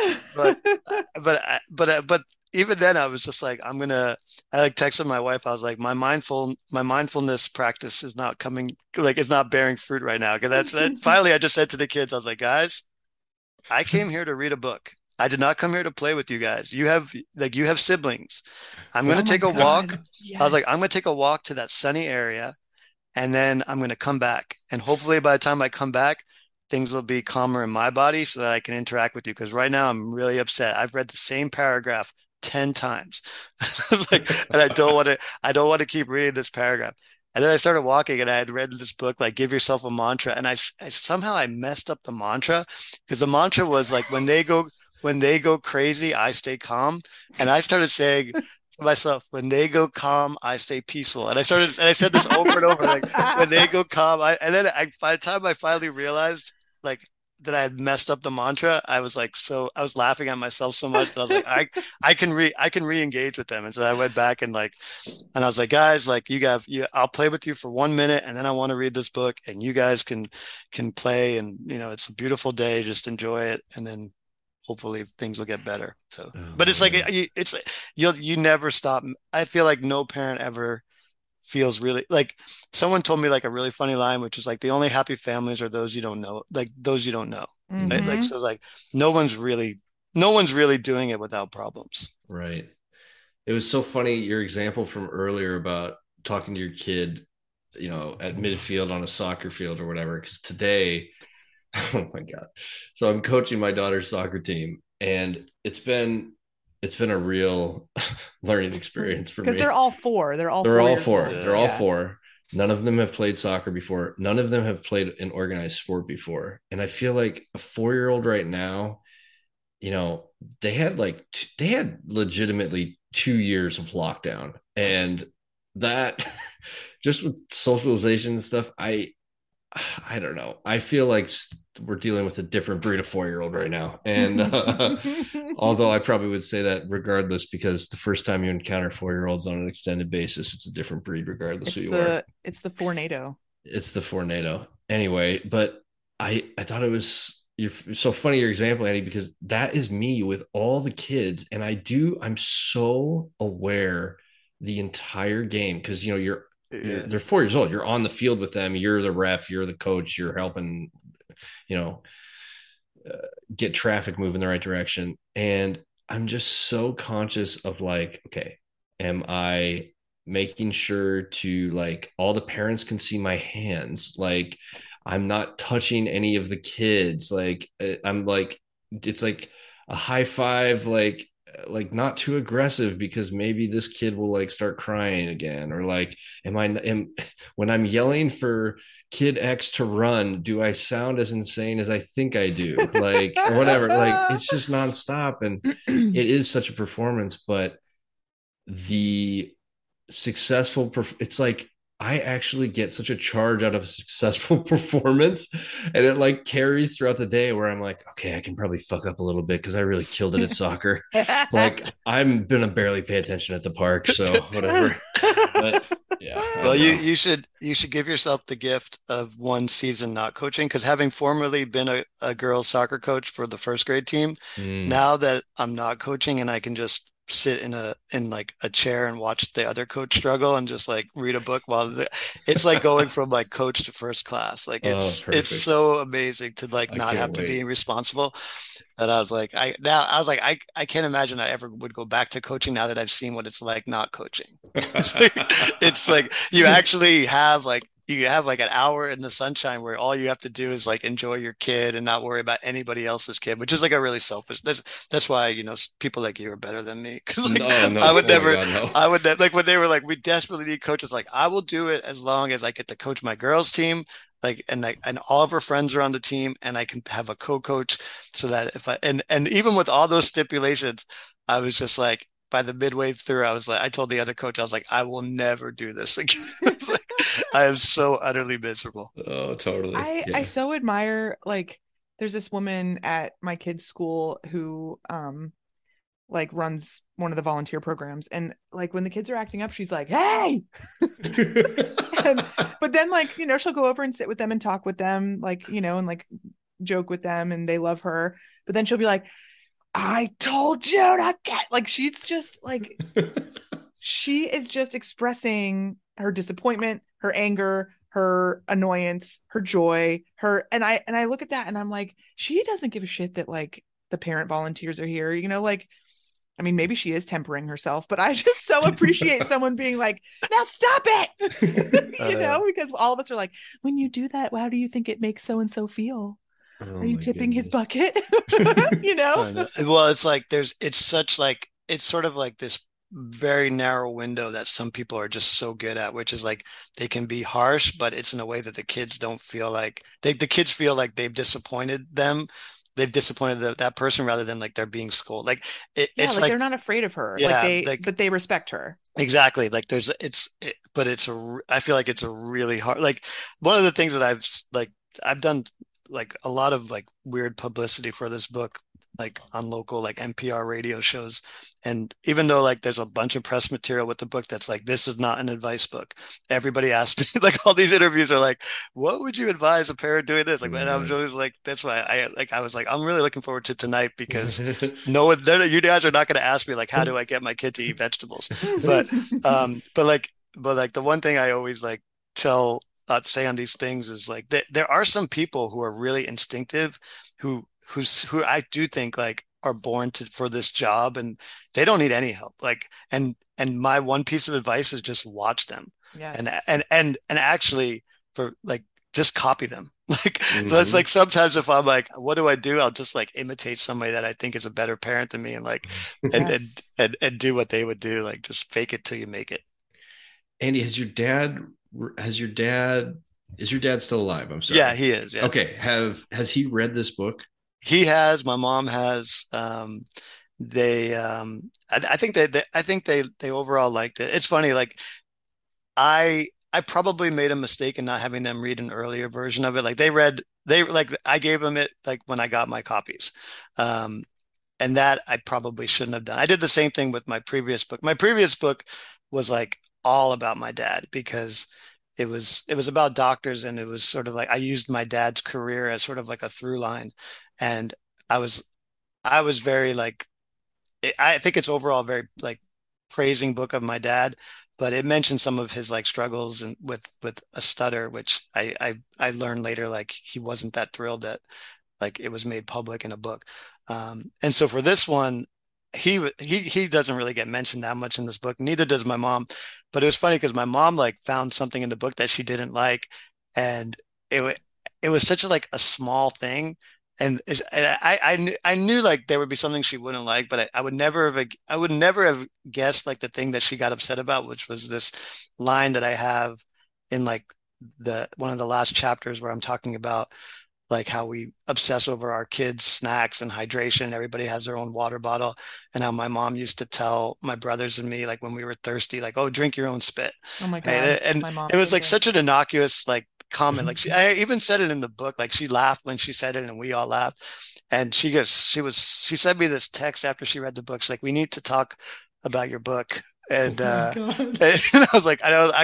But even then, I was just like, I like texted my wife. I was like, my mindfulness practice is not coming, like it's not bearing fruit right now. Because that's it. Finally, I just said to the kids, I was like, guys, I came here to read a book. I did not come here to play with you guys. You have siblings. I'm going to take a walk. Yes. I was like, I'm going to take a walk to that sunny area, and then I'm going to come back. And hopefully by the time I come back, things will be calmer in my body so that I can interact with you. Because right now I'm really upset. I've read the same paragraph 10 times. I was like, and I don't want to keep reading this paragraph. And then I started walking, and I had read this book, like Give Yourself a Mantra. And I somehow I messed up the mantra, because the mantra was like, when they go crazy, I stay calm. And I started saying to myself, when they go calm, I stay peaceful. And I said this over and over, like, when they go calm, and then by the time I finally realized like that I had messed up the mantra, I was laughing at myself so much that I was like, I can re-engage with them. And so I went back and I was like, guys, like I'll play with you for 1 minute, and then I want to read this book, and you guys can play, and it's a beautiful day. Just enjoy it. And then hopefully things will get better. So, but it's like, you never stop. I feel like no parent ever feels really like, someone told me like a really funny line, which is like, the only happy families are those you don't know, like those you don't know. Mm-hmm. Right? Like, so it's like, no one's really doing it without problems. Right. It was so funny, your example from earlier about talking to your kid, at midfield on a soccer field or whatever. Because today, oh my God. So I'm coaching my daughter's soccer team, and it's been a real learning experience for me. Because they're all four. They're all four. They're all four. None of them have played soccer before. None of them have played an organized sport before. And I feel like a 4-year-old right now, they had legitimately 2 years of lockdown, and that just with socialization and stuff, I don't know. I feel like we're dealing with a different breed of 4-year-old right now. And although I probably would say that regardless, because the first time you encounter 4-year-olds on an extended basis, it's a different breed regardless who you are. It's the Fornado. It's the Fornado. Anyway, but I thought it was you're so funny your example, Andy, because that is me with all the kids. And I'm so aware the entire game because they're 4 years old. You're on the field with them. You're the ref. You're the coach. You're helping, get traffic moving the right direction. And I'm just so conscious of like, okay, am I making sure to like all the parents can see my hands? Like I'm not touching any of the kids. Like I'm like, it's like a high five, like not too aggressive because maybe this kid will like start crying again, or like when I'm yelling for kid X to run, do I sound as insane as I think I do, like, or whatever. Like it's just nonstop, and it is such a performance. But the it's like I actually get such a charge out of a successful performance, and it like carries throughout the day where I'm like, okay, I can probably fuck up a little bit because I really killed it at soccer. Like I'm gonna barely pay attention at the park, so whatever. But yeah. Well, you should give yourself the gift of one season not coaching, because having formerly been a girls soccer coach for the first grade team, now that I'm not coaching and I can just sit in like a chair and watch the other coach struggle and just like read a book it's like going from like coach to first class. Like it's so amazing to like not have to be responsible. And I was like, I can't imagine I ever would go back to coaching now that I've seen what it's like not coaching. It's like you actually have like an hour in the sunshine where all you have to do is like enjoy your kid and not worry about anybody else's kid, which is like a really selfish. That's why people like you are better than me, because like, I would never. I would like when they were like, we desperately need coaches. Like I will do it as long as I get to coach my girls team. Like and all of her friends are on the team, and I can have a co-coach, so that if and even with all those stipulations, I was just like, by the midway through, I was like, I told the other coach, I was like, I will never do this again. It's like, I am so utterly miserable. Oh, totally. I so admire, like, there's this woman at my kid's school who like runs one of the volunteer programs, and like when the kids are acting up, she's like, hey. But then like, she'll go over and sit with them and talk with them, like, and like joke with them, and they love her. But then she'll be like, I told you to get, like, she's just like, she is just expressing her disappointment, her anger, her annoyance, her joy, and I look at that and I'm like, she doesn't give a shit that like the parent volunteers are here, like, I mean, maybe she is tempering herself, but I just so appreciate someone being like, now stop it, because all of us are like, when you do that, how do you think it makes so-and-so feel? Are you tipping his bucket? Well, it's like it's sort of like this very narrow window that some people are just so good at, which is like they can be harsh, but it's in a way that the kids don't feel like the kids feel like they've disappointed them. They've disappointed that person rather than like they're being scolded. Like it's like they're not afraid of her. Yeah, but they respect her. Exactly. Like I feel like it's a really hard, like one of the things that I've done like a lot of like weird publicity for this book, like on local like NPR radio shows. And even though like there's a bunch of press material with the book that's like, this is not an advice book, everybody asked me, like all these interviews are like, what would you advise a parent doing this? Like, and I was always like, that's why I was like, I'm really looking forward to tonight, because you guys are not going to ask me like, how do I get my kid to eat vegetables? But like the one thing I always like say on these things is like there are some people who are really instinctive, who I do think like are born for this job, and they don't need any help. Like, and my one piece of advice is just watch them. Yes. And actually for like, just copy them. Like, that's like, sometimes if I'm like, what do I do? I'll just like imitate somebody that I think is a better parent than me, and like, and do what they would do. Like, just fake it till you make it. Andy, is your dad still alive? I'm sorry. Yeah, he is. Yeah. Okay. Has he read this book? He has. My mom has. I think they overall liked it. It's funny, like I probably made a mistake in not having them read an earlier version of it. Like they like I gave them it like when I got my copies. Um, and that I probably shouldn't have done. I did the same thing with my previous book. My previous book was like all about my dad because it was about doctors, and it was sort of like I used my dad's career as sort of like a through line. And I was I was very like I think it's overall very like praising book of my dad, but it mentioned some of his like struggles and with a stutter, which I learned later like he wasn't that thrilled that like it was made public in a book. And so for this one, he doesn't really get mentioned that much in this book. Neither does my mom. But it was funny because my mom like found something in the book that she didn't like, and it was such a like a small thing. And I knew like there would be something she wouldn't like, but I would never have guessed like the thing that she got upset about, which was this line that I have in like the one of the last chapters where I'm talking about like how we obsess over our kids' snacks and hydration. Everybody has their own water bottle. And how my mom used to tell my brothers and me, like when we were thirsty, like, oh, drink your own spit. Oh my God. Right. And My mom it was says like that. such an innocuous, like, comment. Like I even said it in the book. Like she laughed when she said it and we all laughed. And she sent me this text after she read the book. She's like, we need to talk about your book. Oh And, my God. and I was like,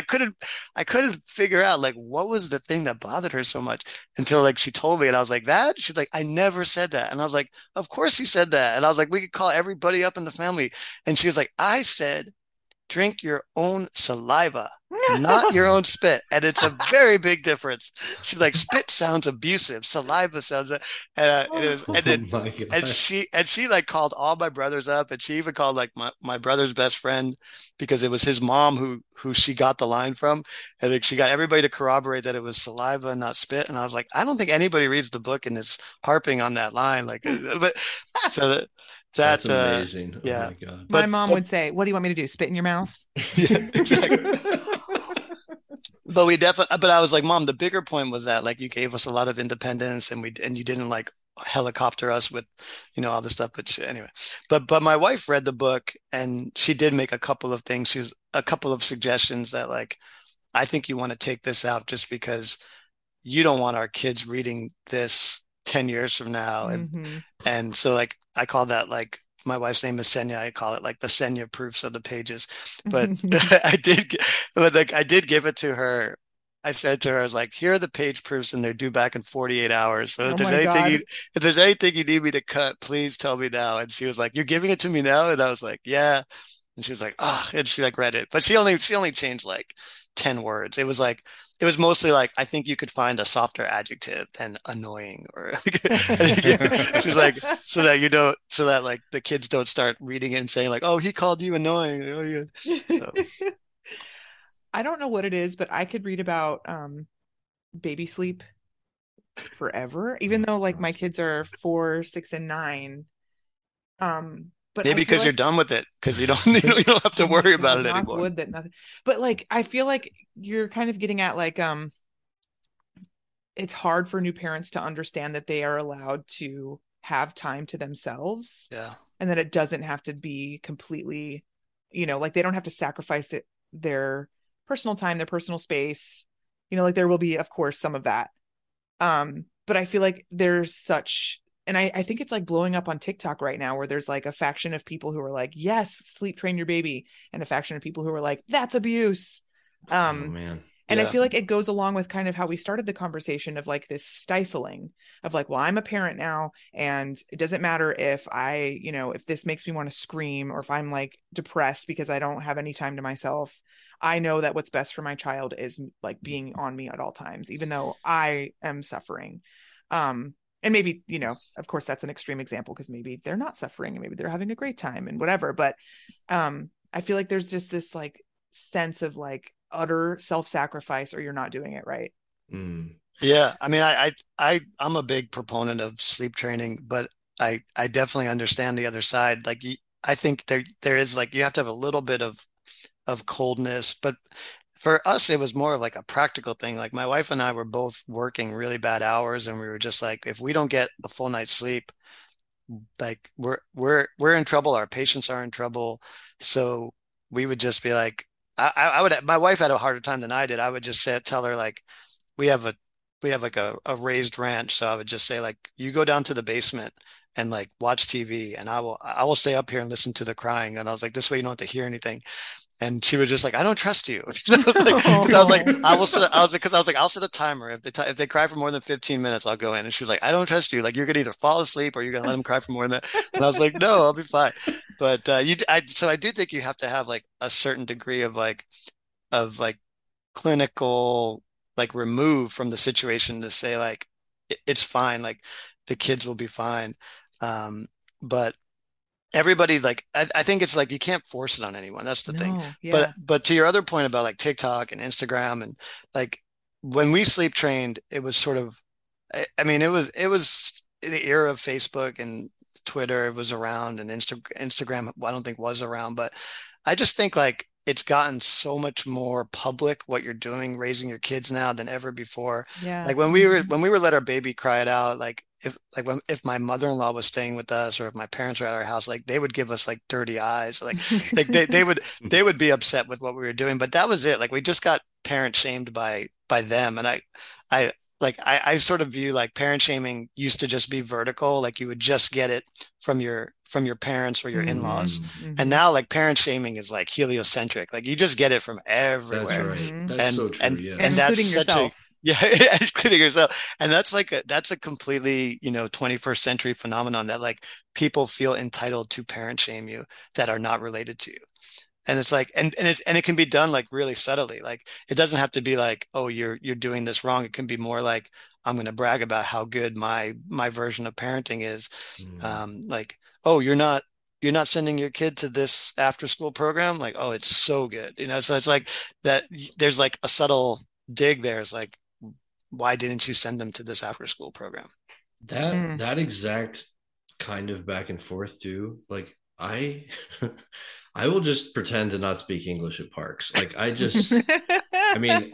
I couldn't figure out like what was the thing that bothered her so much until like she told me, and I was like, that? She's like, I never said that. And I was like, of course he said that. And I was like, we could call everybody up in the family. And she was like, I said, drink your own saliva, not your own spit. And it's a very big difference. She's like, spit sounds abusive, saliva sounds, and it was, Oh and then, my God. and she like called all my brothers up, and she even called like my brother's best friend because it was his mom who she got the line from. And like she got everybody to corroborate that it was saliva and not spit. And I was like, I don't think anybody reads the book and is harping on that line. Like, but so That's that amazing. Oh yeah. my God. My mom But would say, "What do you want me to do? Spit in your mouth?" yeah, exactly. But we definitely, but I was like, Mom, the bigger point was that like you gave us a lot of independence, and you didn't like helicopter us with, all this stuff. But anyway, but my wife read the book and she did make a couple of things. She was a couple of suggestions that like, I think you want to take this out just because you don't want our kids reading this 10 years from now. Hmm. And so like, I call that like, my wife's name is Senya. I call it like the Senya proofs of the pages. But but like I did give it to her. I said to her, I was like, here are the page proofs and they're due back in 48 hours. So Oh my God. if there's anything you need me to cut, please tell me now. And she was like, you're giving it to me now? And I was like, yeah. And she was like, oh, and she like read it, but she only changed like 10 words. It was mostly like, I think you could find a softer adjective than annoying or she's like, so that like the kids don't start reading it and saying like, oh, he called you annoying. Oh, yeah. So I don't know what it is, but I could read about baby sleep forever, even though like my kids are 4, 6, and 9. But I maybe feel because you're like done with it, because you don't have to oh my worry about God, it knock anymore. wood that nothing. But like I feel like you're kind of getting at like it's hard for new parents to understand that they are allowed to have time to themselves Yeah. and that it doesn't have to be completely, like they don't have to sacrifice their personal time, their personal space. Like there will be, of course, some of that. But I feel like there's such, and I think it's like blowing up on TikTok right now where there's like a faction of people who are like, yes, sleep train your baby, and a faction of people who are like, that's abuse. Oh Um, man. and I Yeah. feel like it goes along with kind of how we started the conversation of like this stifling of like, well, I'm a parent now, and it doesn't matter if if this makes me want to scream or if I'm like depressed because I don't have any time to myself. I know that what's best for my child is like being on me at all times, even though I am suffering. And maybe, of course, that's an extreme example because maybe they're not suffering and maybe they're having a great time and whatever. But I feel like there's just this like sense of like utter self-sacrifice or you're not doing it right. Mm. Yeah. I mean, I'm a big proponent of sleep training, but I definitely understand the other side. Like, I think there is like, you have to have a little bit of coldness, but for us, it was more of like a practical thing. Like my wife and I were both working really bad hours, and we were just like, if we don't get a full night's sleep, like we're in trouble. Our patients are in trouble. So we would just be like, I would, my wife had a harder time than I did. I would just tell her like, we have a, we have like a raised ranch. So I would just say like, you go down to the basement and like watch TV and I will stay up here and listen to the crying. And I was like, this way you don't have to hear anything. And she was just like, I don't trust you. So I was like, because I was like, I'll set a timer. If they cry for more than 15 minutes, I'll go in. And she was like, I don't trust you. Like you're gonna either fall asleep or you're gonna let them cry for more than that. And I was like, no, I'll be fine. But so I do think you have to have like a certain degree of like clinical like remove from the situation to say like it's fine. Like the kids will be fine. But everybody like I think it's like you can't force it on anyone. That's the thing. No, yeah. But to your other point about like TikTok and Instagram and like when we sleep trained, it was sort of I mean it was the era of Facebook and Twitter. It was around and Instagram I don't think was around, but I just think like it's gotten so much more public what you're doing raising your kids now than ever before. Yeah. Like when we were let our baby cry it out, like if my mother-in-law was staying with us or if my parents were at our house, like they would give us like dirty eyes. Like they would be upset with what we were doing. But that was it. Like we just got parent shamed by them. And I I sort of view like parent shaming used to just be vertical, like you would just get it from your parents or your in-laws. And now like parent shaming is like heliocentric. Like you just get it from That's everywhere. right. That's so true. Yeah. And that's including such a yourself. yeah, including yourself. And that's a completely, 21st century phenomenon that like people feel entitled to parent shame you that are not related to you. And it's like and it can be done like really subtly. Like it doesn't have to be like, oh, you're doing this wrong. It can be more like I'm going to brag about how good my version of parenting is. Like, oh, you're not sending your kid to this after school program. Like, oh, it's so good. So it's like that there's like a subtle dig there. It's like, why didn't you send them to this after school program? That exact kind of back and forth too. Like I I will just pretend to not speak English at parks. Like I mean,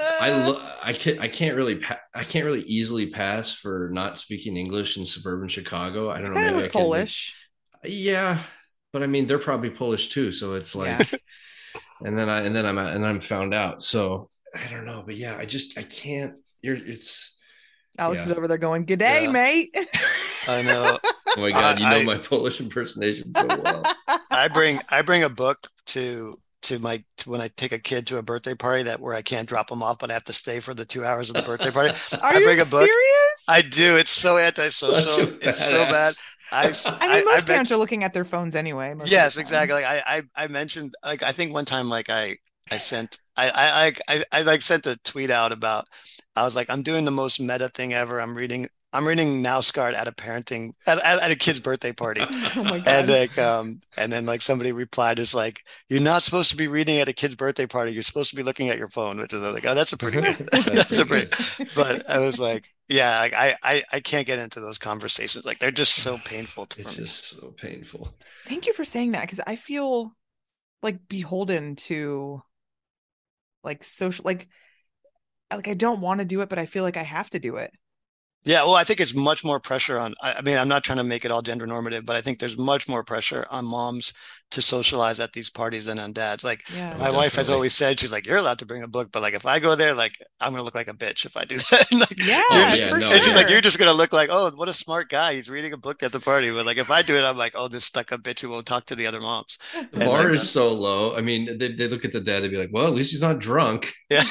I can't really easily pass for not speaking English in suburban Chicago. I don't know, Kind of maybe I look can Polish. yeah, but I mean they're probably Polish too, so it's like Yeah. and I'm found out. So I don't know, but yeah, I can't it's Alex is yeah. over there going, "Good day, Yeah, mate." I know. Oh my God, you know I, my Polish impersonation so well. I bring a book to when I take a kid to a birthday party that where I can't drop them off, but I have to stay for the 2 hours of the birthday party. Are I you bring a book. serious? I do. It's so Such a antisocial. It's so bad. badass. I mean, I most parents are mentioned looking at their phones anyway, most of yes, the time. exactly. Like I mentioned like I think one time like I sent I like sent a tweet out about I was like I'm doing the most meta thing ever. I'm reading Nausgard at a parenting at a kid's birthday party. Oh my And God. like and then like somebody replied is like you're not supposed to be reading at a kid's birthday party. You're supposed to be looking at your phone, which is like, oh, that's a pretty good. That's That's a pretty pretty good. but I was like, yeah, like, I can't get into those conversations. Like they're just so painful for It's me. just so painful. Thank you for saying that because I feel like beholden to like social like I don't want to do it, but I feel like I have to do it. Yeah, well, I think it's much more pressure on. I mean, I'm not trying to make it all gender normative, but I think there's much more pressure on moms to socialize at these parties than on dads. Like Oh, Yeah. my wife has definitely. always said, she's like, "You're allowed to bring a book, but like if I go there, like I'm gonna look like a bitch if I do that." And, like you're Oh Yeah, just, yeah, for no, and she's like, sure. "You're just gonna look like, oh, what a smart guy. He's reading a book at the party." But like if I do it, I'm like, "Oh, this stuck-up bitch who won't talk to the other moms," the and bar like is so low. I mean, they look at the dad and be like, "Well, at least he's not drunk." yeah,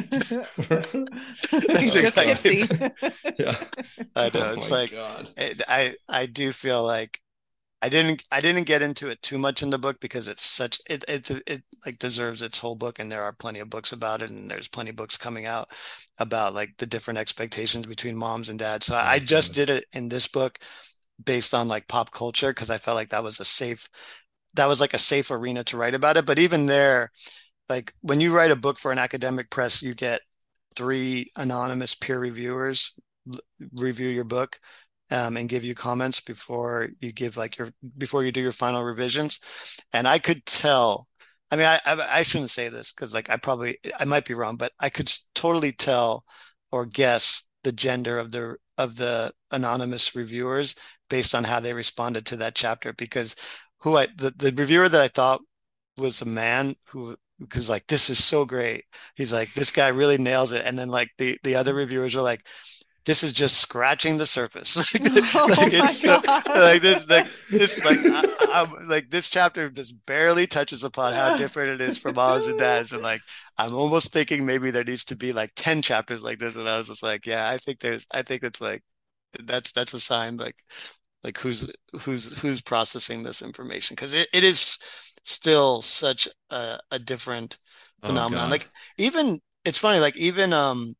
that's He's Oh just God, exactly. tipsy. yeah. I know. Oh It's my like God. I do feel like I didn't get into it too much in the book because it's such it like deserves its whole book and there are plenty of books about it and there's plenty of books coming out about like the different expectations between moms and dads. So I Oh just God. did it in this book based on like pop culture because I felt like that was like a safe arena to write about it. But even there, like when you write a book for an academic press, you get three anonymous peer reviewers review your book and give you comments before you do your final revisions. And I could tell. I mean, I shouldn't say this because like I might be wrong, but I could totally tell or guess the gender of the anonymous reviewers based on how they responded to that chapter, because the reviewer that I thought was a man who, because like, this is so great. He's like, this guy really nails it. And then like the other reviewers are like, this is just scratching the surface. Oh Like my it's so, God. like this chapter just barely touches upon how different it is for moms and dads. And like, I'm almost thinking maybe there needs to be like 10 chapters like this. And I was just like, yeah, I think it's like, that's a sign like who's processing this information. Cause it is still such a different Oh phenomenon. God. Like even, it's funny, like even,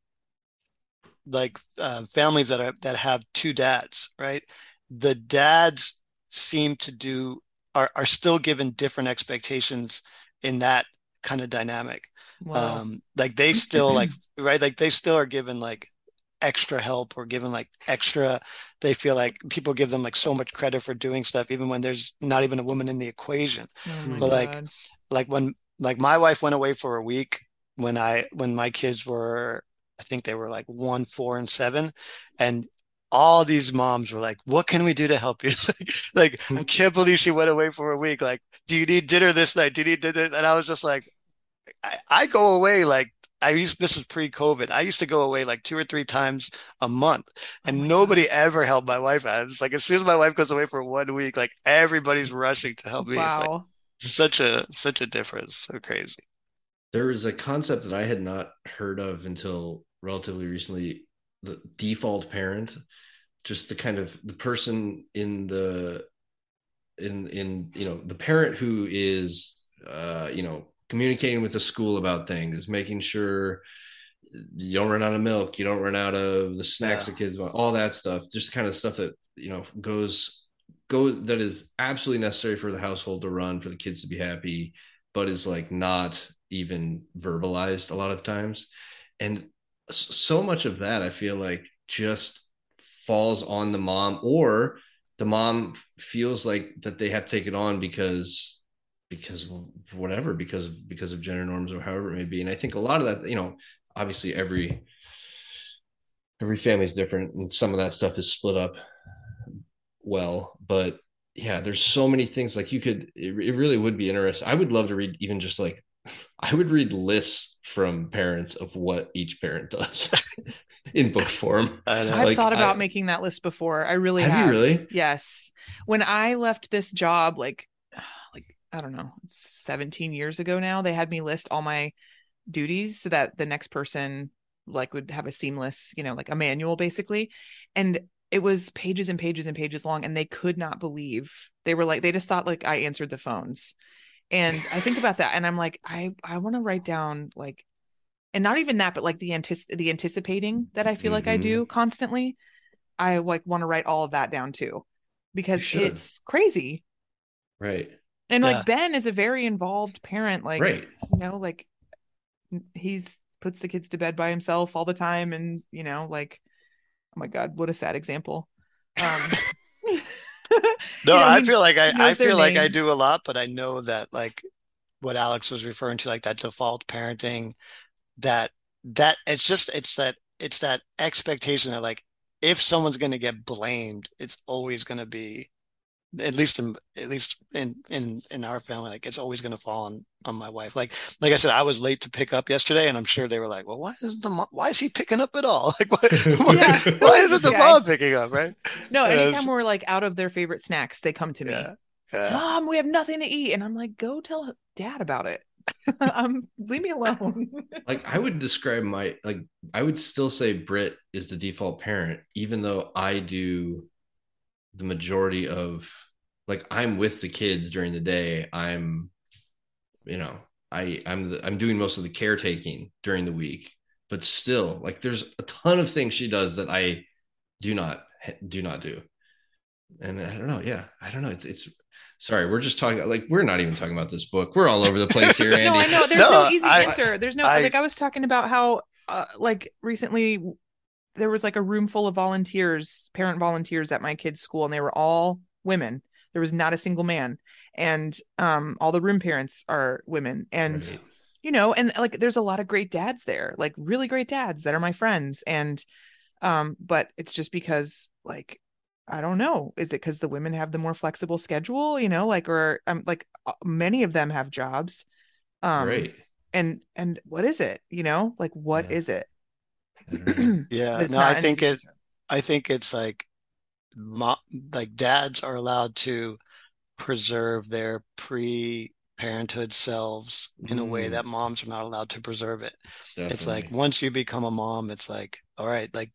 families that have two dads, right? The dads seem to are still given different expectations in that kind of dynamic. Wow. Like they still like, right, like they still are given like extra help, or given like extra, they feel like people give them like so much credit for doing stuff even when there's not even a woman in the equation. Oh my But God. like when like my wife went away for a week when my kids were, I think they were like 1, 4, and 7, and all these moms were like, "What can we do to help you?" Like, I can't believe she went away for a week. Like, do you need dinner this night? Do you need dinner? And I was just like, I go away like, this is pre-COVID. I used to go away like 2 or 3 times a month, Oh and my nobody God. ever helped my wife out. It's like as soon as my wife goes away for 1 week, like everybody's rushing to help me. It's like Wow. such a difference. So crazy. There was a concept that I had not heard of until relatively recently, the default parent, just the kind of the person in the in the parent who is communicating with the school about things, making sure you don't run out of milk, you don't run out of the snacks Yeah. the kids want, all that stuff, just kind of stuff that goes that is absolutely necessary for the household to run, for the kids to be happy, but is like not even verbalized a lot of times. And so much of that I feel like just falls on the mom, or the mom feels like that they have to take it on because whatever, because of gender norms or however it may be. And I think a lot of that, obviously every family is different, and some of that stuff is split up well, but yeah, there's so many things. Like it really would be interesting. I would love to read, even just like, I would read lists from parents of what each parent does in book form. I know. I've Like, thought about making that list before. I really have you really? Yes. When I left this job, like I don't know, 17 years ago now, they had me list all my duties so that the next person like would have a seamless, like a manual basically. And it was pages and pages and pages long, and they could not believe, they were like, they just thought like I answered the phones. And I think about that and I'm like, I want to write down like, and not even that, but like the anticipating that I feel like I Mm-hmm. do constantly. I like want to write all of that down too, You because should. it's crazy. Right. And like Yeah. Ben is a very involved parent, like, Right. like he's puts the kids to bed by himself all the time. And, like, oh my God, what a sad example. No, I feel like he I knows their feel like I name. do a lot, but I know that like what Alex was referring to, like that default parenting, that it's that expectation that like if someone's going to get blamed, it's always going to be, at least in our family, like it's always going to fall on my wife. Like I said, I was late to pick up yesterday, and I'm sure they were like, "Well, why is he picking up at all? Like, Yeah, who why is isn't this the guy? mom picking up?" Right? No, And anytime we're like out of their favorite snacks, they come to me. yeah, yeah. Mom, we have nothing to eat. And I'm like, go tell dad about it. Leave me alone. Like, I would describe I would still say Britt is the default parent, even though I do the majority of, like, I'm with the kids during the day. You know, I'm doing most of the caretaking during the week, but still, like, there's a ton of things she does that I do not do. And I don't know. Yeah, I don't know. It's sorry, we're just talking, like, we're not even talking about this book. We're all over the place here, No, Andy. I know. There's No, no easy I answer. There's no, I like, I was talking about how, like, recently there was like a room full of parent volunteers at my kids' school, and they were all women. There was not a single man. And all the room parents are women. And, Right. and like there's a lot of great dads there, like really great dads that are my friends. And but it's just because like I don't know. Is it because the women have the more flexible schedule, you know, like, or like many of them have jobs. Um, Right. and what is it, you know, like, what Yeah. is it? I don't know. But Yeah, it's no, not an easy answer. I think it's like mo like dads are allowed to preserve their pre-parenthood selves in a way Mm, that moms are not allowed to preserve it. It's like definitely. once you become a mom, it's like, all right, like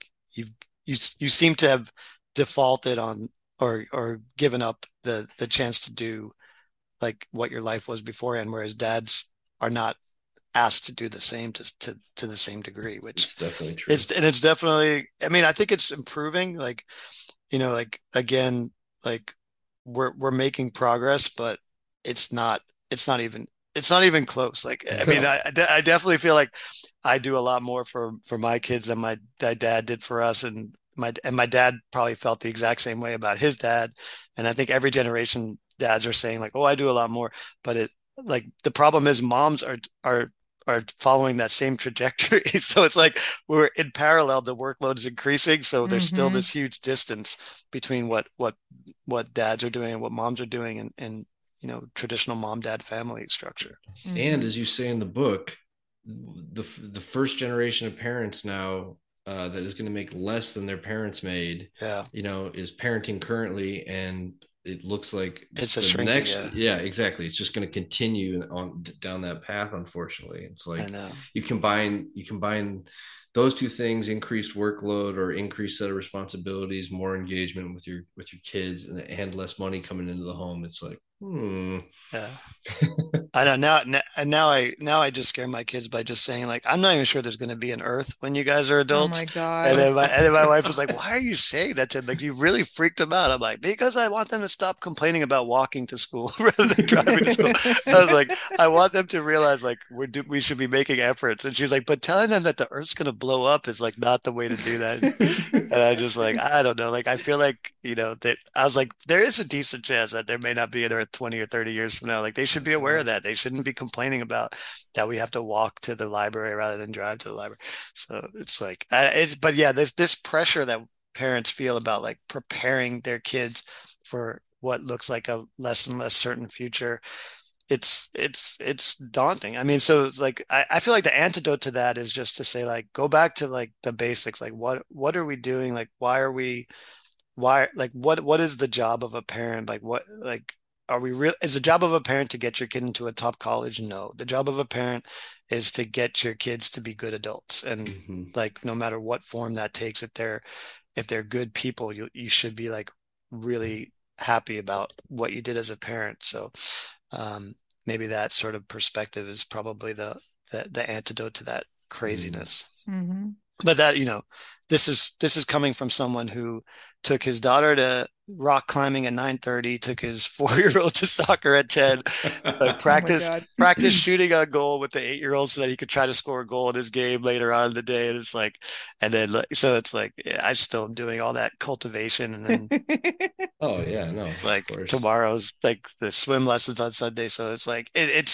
you seem to have defaulted on or given up the chance to do like what your life was beforehand, whereas dads are not asked to do the same to the same degree, which It's definitely true. it's definitely, I mean, I think it's improving. Like, like again, like we're making progress, but it's not it's not even it's not even close. Like, I mean, No. I definitely feel like I do a lot more for my kids than my dad did for us, and my dad probably felt the exact same way about his dad. And I think every generation dads are saying like, oh, I do a lot more, but it like the problem is moms are following that same trajectory. So it's like we're in parallel, the workload is increasing. So there's still Mm-hmm. this huge distance between what dads are doing and what moms are doing in traditional mom dad family structure. And Mm-hmm. as you say in the book, the first generation of parents now that is going to make less than their parents made, Yeah. is parenting currently, and it looks like It's a the shrinking. next, Yeah. yeah, exactly. It's just going to continue on down that path. Unfortunately, it's I like know. you combine those two things: increased workload or increased set of responsibilities, more engagement with your kids, and less money coming into the home. It's like, Yeah. I don't know now I just scare my kids by just saying like I'm not even sure there's going to be an Earth when you guys are Oh adults. my God. And then my wife was like, "Why are you saying that to him? Like you really freaked them out." I'm like, "Because I want them to stop complaining about walking to school rather than driving to school." I was like, "I want them to realize like we should be making efforts." And she's like, "But telling them that the Earth's going to blow up is like not the way to do that." And I just like, I don't know. Like, I feel like, that I was like, there is a decent chance that there may not be an Earth 20 or 30 years from now. Like, they should be that's aware of right. that. They shouldn't be complaining about that we have to walk to the library rather than drive to the library. So it's like, but yeah, this pressure that parents feel about like preparing their kids for what looks like a less and less certain future. It's daunting. I mean, so it's like I feel like the antidote to that is just to say like go back to like the basics. Like what are we doing? Like why like what is the job of a parent? Like what like are we real is the job of a parent to get your kid into a top college? No. The job of a parent is to get your kids to be good adults. And Mm-hmm. like no matter what form that takes, if they're good people, you should be like really happy about what you did as a parent. So um, maybe that sort of perspective is probably the antidote to that Mm-hmm. craziness. Mm-hmm. But that, this is coming from someone who took his daughter to rock climbing at 9:30, took his 4-year-old to soccer at 10, like Oh my God. practice shooting on goal with the 8-year-old so that he could try to score a goal in his game later on in the day. And it's like, and then so it's like yeah, I'm still doing all that cultivation, and then Oh yeah, no, it's of like course. tomorrow's like the swim lessons on Sunday. So it's like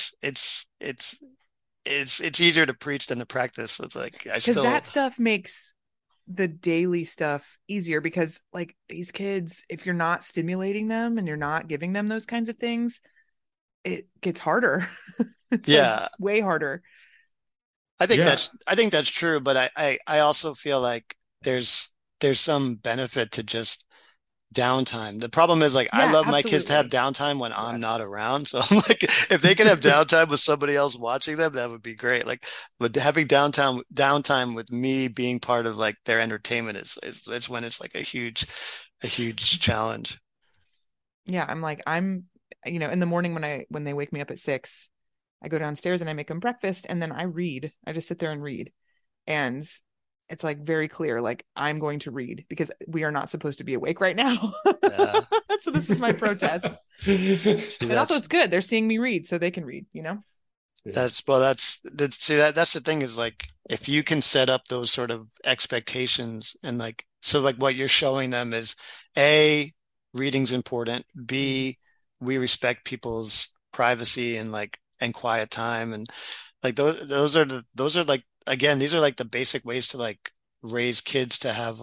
it's easier to preach than to practice. So it's like I Because still that stuff makes the daily stuff easier because like these kids, if you're not stimulating them and you're not giving them those kinds of things, it gets harder. It's like yeah, way harder. Yeah, I think that's true, but I also feel like there's some benefit to just downtime. The problem is like I Yeah, love my kids to have absolutely. downtime when I'm not Yes. around. So I'm like if they could have downtime with somebody else watching them, that would be great. Like but having downtime with me being part of like their entertainment is it's when it's like a huge challenge. Yeah, I'm in the morning when they wake me up at 6, I go downstairs and I make them breakfast and then I read. I just sit there and read. And it's like very clear, like I'm going to read because we are not supposed to be awake right now. Yeah. So this is my protest. See, And also it's good. They're seeing me read, so they can read, you know? yeah, that's well that's see that's the thing is like if you can set up those sort of expectations and like so like what you're showing them is A, reading's important, Mhm. B, we respect people's privacy and like and quiet time and like those are like again these are like the basic ways to like raise kids to have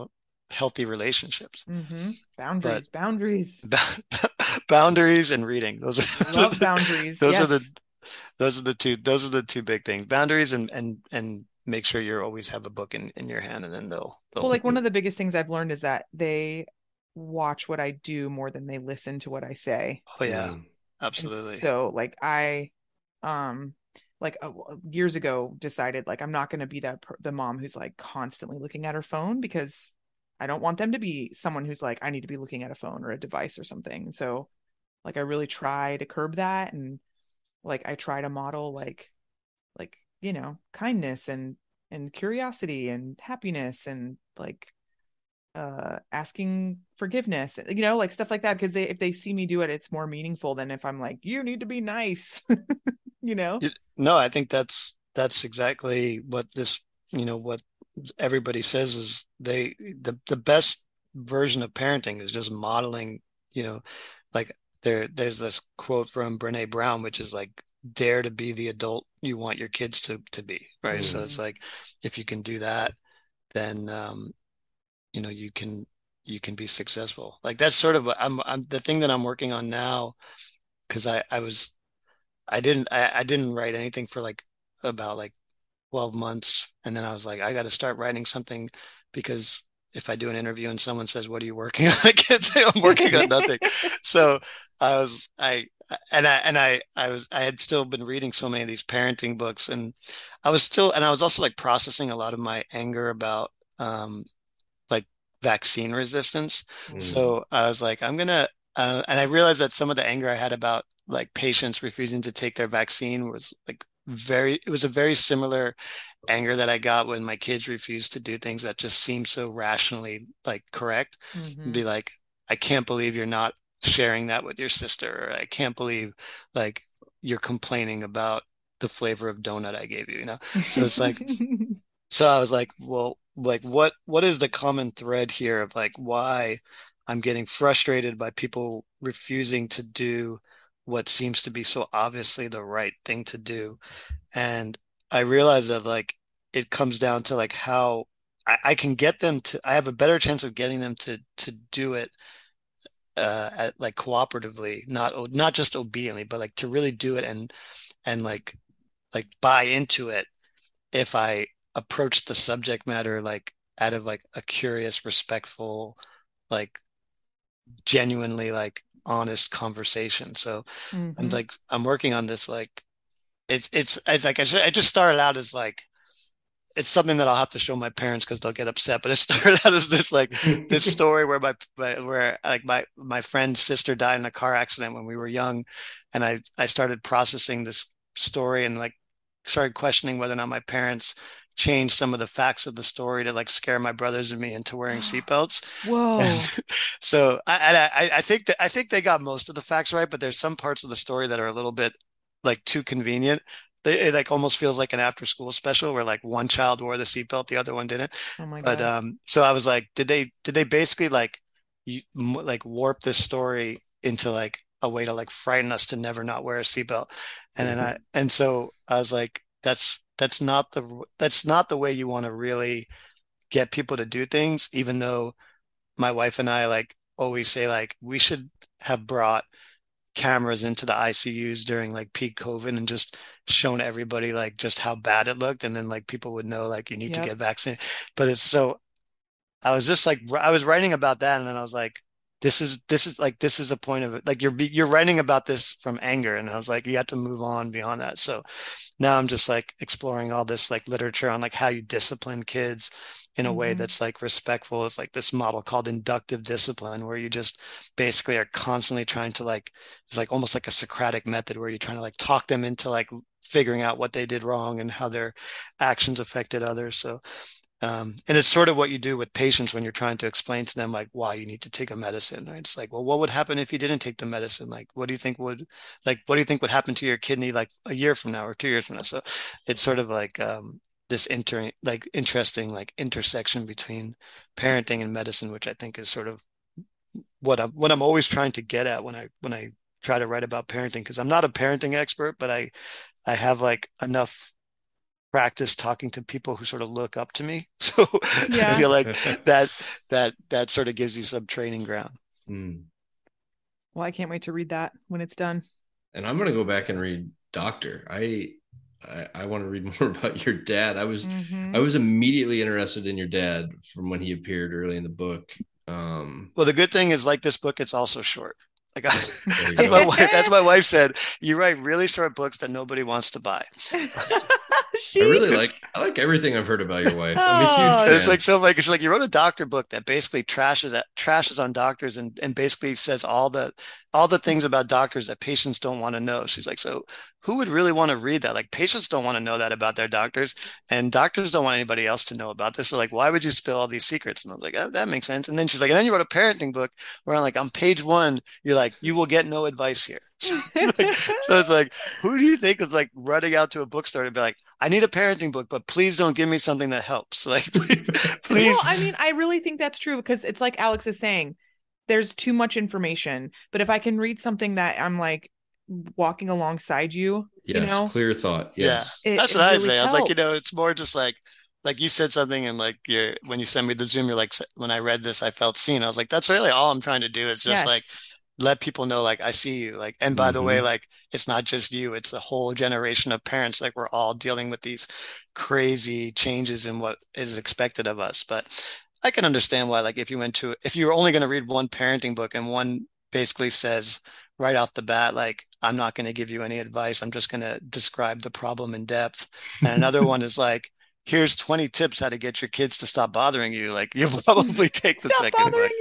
healthy relationships. Mm-hmm. But Boundaries. boundaries and reading, those are Love boundaries. those are Yes. those are the two big things. Boundaries and make sure you always have a book in your hand, and then Well, they'll like one of the biggest things I've learned is that they watch what I do more than they listen to what I say. oh yeah, Mm. And absolutely. so like I um like years ago decided like I'm not going to be the mom who's like constantly looking at her phone, because I don't want them to be someone who's like I need to be looking at a phone or a device or something. And so like I really try to curb that, and like I try to model like kindness and curiosity and happiness and like asking forgiveness, like stuff like that, because if they see me do it, it's more meaningful than if I'm like you need to be nice. you know No, I think that's exactly what what everybody says is the best version of parenting is just modeling, you know, like there's this quote from Brene Brown, which is like, dare to be the adult you want your kids to be, right? So Mm. it's Mm-hmm. like, if you can do that, then you can be successful. Like that's sort of what I'm the thing that I'm working on now, because I didn't write anything for like about like 12 months. And then I was like, I got to start writing something, because if I do an interview and someone says, what are you working on? I can't say I'm working on nothing. So I was, I had still been reading so many of these parenting books, and I was also like processing a lot of my anger about, like vaccine resistance. Mm. So I was like, and I realized that some of the anger I had about like patients refusing to take their vaccine was like it was a very similar anger that I got when my kids refused to do things that just seemed so rationally like correct. Mm-hmm. Be like, I can't believe you're not sharing that with your sister, or I can't believe like you're complaining about the flavor of donut I gave you, you know? So it's like, so I was like, well, like what is the common thread here of like why I'm getting frustrated by people refusing to do what seems to be so obviously the right thing to do? And I realized that like it comes down to like how I can get them to, I have a better chance of getting them to do it like cooperatively, not just obediently, but like to really do it and like buy into it, if I approach the subject matter like out of like a curious, respectful, like genuinely like honest conversation. So Mm-hmm. I'm working on this like it's like I just started out as like, it's something that I'll have to show my parents because they'll get upset. But it started out as this like this story where where like my friend's sister died in a car accident when we were young, and I started processing this story and like started questioning whether or not my parents changed some of the facts of the story to like scare my brothers and me into wearing seatbelts. Whoa. And so I think they got most of the facts right, but there's some parts of the story that are a little bit like too convenient. It like almost feels like an after school special where like one child wore the seatbelt, the other one didn't. Oh my But God. so I was like, did they basically like like warp this story into like a way to like frighten us to never not wear a seatbelt? And so I was like, that's not the way you want to really get people to do things, even though my wife and I like always say like we should have brought cameras into the ICUs during like peak COVID and just shown everybody like just how bad it looked. And then like people would know like you need to Yep. get vaccinated. But it's so I was just like I was writing about that, and then I was like, this is a point of it. Like you're writing about this from anger. And I was like, you have to move on beyond that. So now I'm just like exploring all this like literature on like how you discipline kids in a way Mm-hmm. that's like respectful. It's like this model called inductive discipline, where you just basically are constantly trying to like, it's like almost like a Socratic method where you're trying to like talk them into like figuring out what they did wrong and how their actions affected others. So and it's sort of what you do with patients when you're trying to explain to them like why you need to take a medicine, right? It's like, well, what would happen if you didn't take the medicine? Like, what do you think would happen to your kidney like a year from now or 2 years from now? So it's sort of like this interesting like intersection between parenting and medicine, which I think is sort of what I'm always trying to get at when I try to write about parenting, because I'm not a parenting expert, but I have like enough practice talking to people who sort of look up to me. So I Yeah. feel like that sort of gives you some training ground. Mm. Well, I can't wait to read that when it's done. And I'm going to go back and read Doctor. I want to read more about your dad. I was immediately interested in your dad from when he appeared early in the book. Well, the good thing is, like this book, it's also short. Like There you as go. my wife said, you write really short books that nobody wants to buy. I like everything I've heard about your wife. I'm a huge Oh, fan. It's like so like it's like you wrote a doctor book that basically trashes on doctors and basically says all the things about doctors that patients don't want to know. She's like, so who would really want to read that? Like patients don't want to know that about their doctors, and doctors don't want anybody else to know about this. So like, why would you spill all these secrets? And I was like, oh, that makes sense. And then she's like, and then you wrote a parenting book where on like on page 1, you're like, you will get no advice here. So it's like, who do you think is like running out to a bookstore to be like, I need a parenting book, but please don't give me something that helps. Like, please. Well, I mean, I really think that's true because it's like Alex is saying, there's too much information. But if I can read something that I'm like walking alongside you, Yes, clear thought. Yes. Yeah, that's it what I really say. I was like, helps. it's more just like you said something and like when you send me the Zoom, you're like, when I read this, I felt seen. I was like, that's really all I'm trying to do is just like Yes. let people know, like, I see you. Like, and by the way, like, it's not just you, it's a whole generation of parents. Like, we're all dealing with these crazy changes in what is expected of us. But I can understand why, like, if you were only going to read one parenting book and one basically says right off the bat, like, I'm not going to give you any advice. I'm just going to describe the problem in depth. And another one is like, here's 20 tips how to get your kids to stop bothering you. Like, you'll probably take the Stop second book.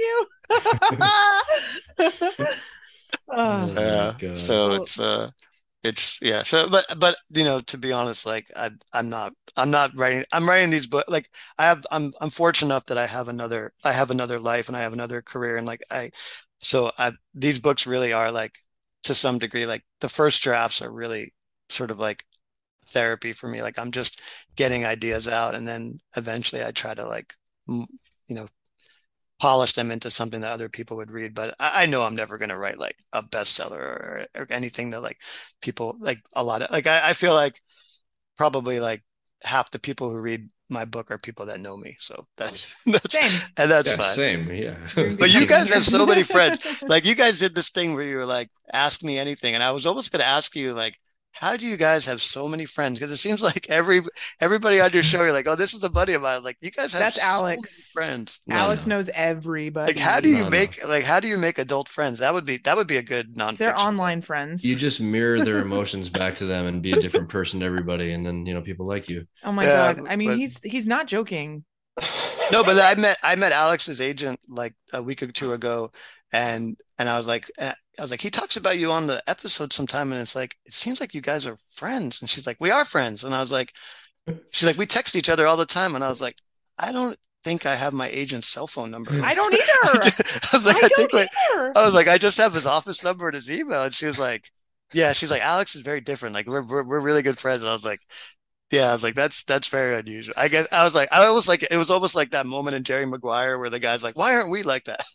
bothering you. Oh my God. So Well, it's yeah. So but to be honest, like I'm not writing. I'm writing these books. Like I'm fortunate enough that I have another life and I have another career and like these books really are like to some degree like the first drafts are really sort of like therapy for me. Like I'm just getting ideas out and then eventually I try to like you know polish them into something that other people would read. But I know I'm never going to write like a bestseller or anything that like people like a lot of like I feel like probably like half the people who read my book are people that know me. So that's same. and that's Yeah, fine. same. Yeah. But you guys have so many friends. Like you guys did this thing where you were like, ask me anything. And I was almost going to ask you like, how do you guys have so many friends? Because it seems like everybody on your show, you're like, oh, this is a buddy of mine. Like you guys have That's so many Alex. friends. Alex No. knows everybody. Like how do you No. make adult friends? That would be a good nonfiction. They're online friends. You just mirror their emotions back to them and be a different person to everybody, and then people like you. Oh my Yeah, God. I mean, he's not joking. No, but I met Alex's agent like a week or two ago, and I was like, he talks about you on the episode sometime, and it's like it seems like you guys are friends, and she's like, we are friends, and I was like, she's like, we text each other all the time, and I was like, I don't think I have my agent's cell phone number. I don't either. I was like, I don't either. I was like, I just have his office number and his email, and she was like, yeah, she's like, Alex is very different. Like we're really good friends, and I was like. Yeah, I was like, that's very unusual. I guess it was almost like that moment in Jerry Maguire where the guy's like, why aren't we like that?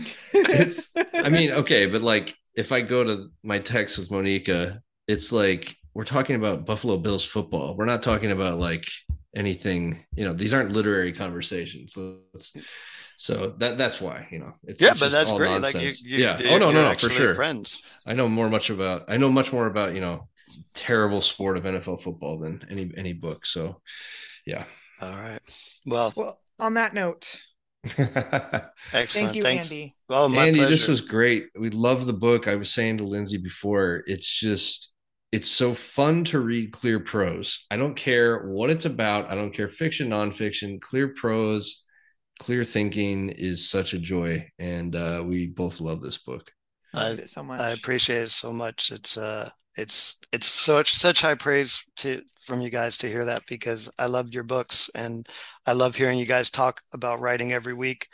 I mean, okay, but like if I go to my text with Monica, it's like we're talking about Buffalo Bills football. We're not talking about like anything, these aren't literary conversations. So that's why, it's Yeah, it's but just that's all great. nonsense. Like you Yeah. Oh no, you're for actually sure. friends. I know much more about, terrible sport of NFL football than any book. So yeah. All right. Well, on that note, excellent. thank you, Thanks. Andy. Well, my Andy, pleasure. this was great. We love the book. I was saying to Lindsay before, it's so fun to read clear prose. I don't care what it's about. I don't care fiction, nonfiction, clear prose, clear thinking is such a joy. And we both love this book. I loved it so much. I appreciate it so much. It's such high praise from you guys to hear that because I love your books and I love hearing you guys talk about writing every week.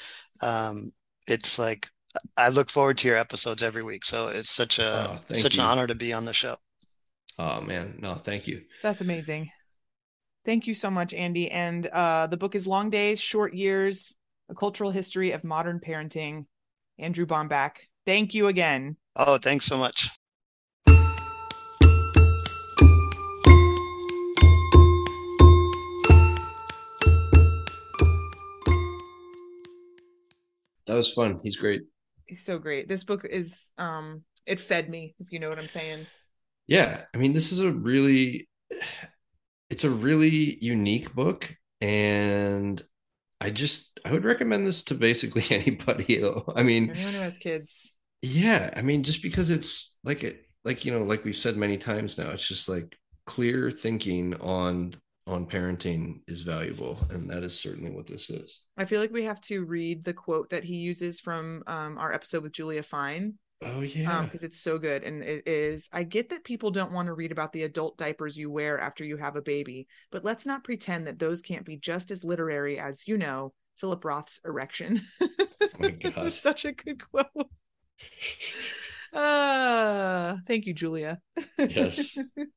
It's like I look forward to your episodes every week. So it's such an honor to be on the show. Oh man, no, thank you. That's amazing. Thank you so much, Andy. And the book is Long Days, Short Years, A Cultural History of Modern Parenting. Andrew Bomback. Thank you again. Oh, thanks so much. was fun. He's great. He's so great. This book is it fed me, if you know what I'm saying. Yeah, I mean, this is it's a really unique book, and I would recommend this to basically anybody though. I mean, Anyone who has kids. yeah, I mean, just because it's like like we've said many times now, it's just like clear thinking on parenting is valuable, and that is certainly what this is. I feel like we have to read the quote that he uses from our episode with Julia Fine. Oh yeah. Because it's so good. And it is, I get that people don't want to read about the adult diapers you wear after you have a baby, but let's not pretend that those can't be just as literary as, Philip Roth's erection. Oh my God. Such a good quote. Thank you, Julia. Yes.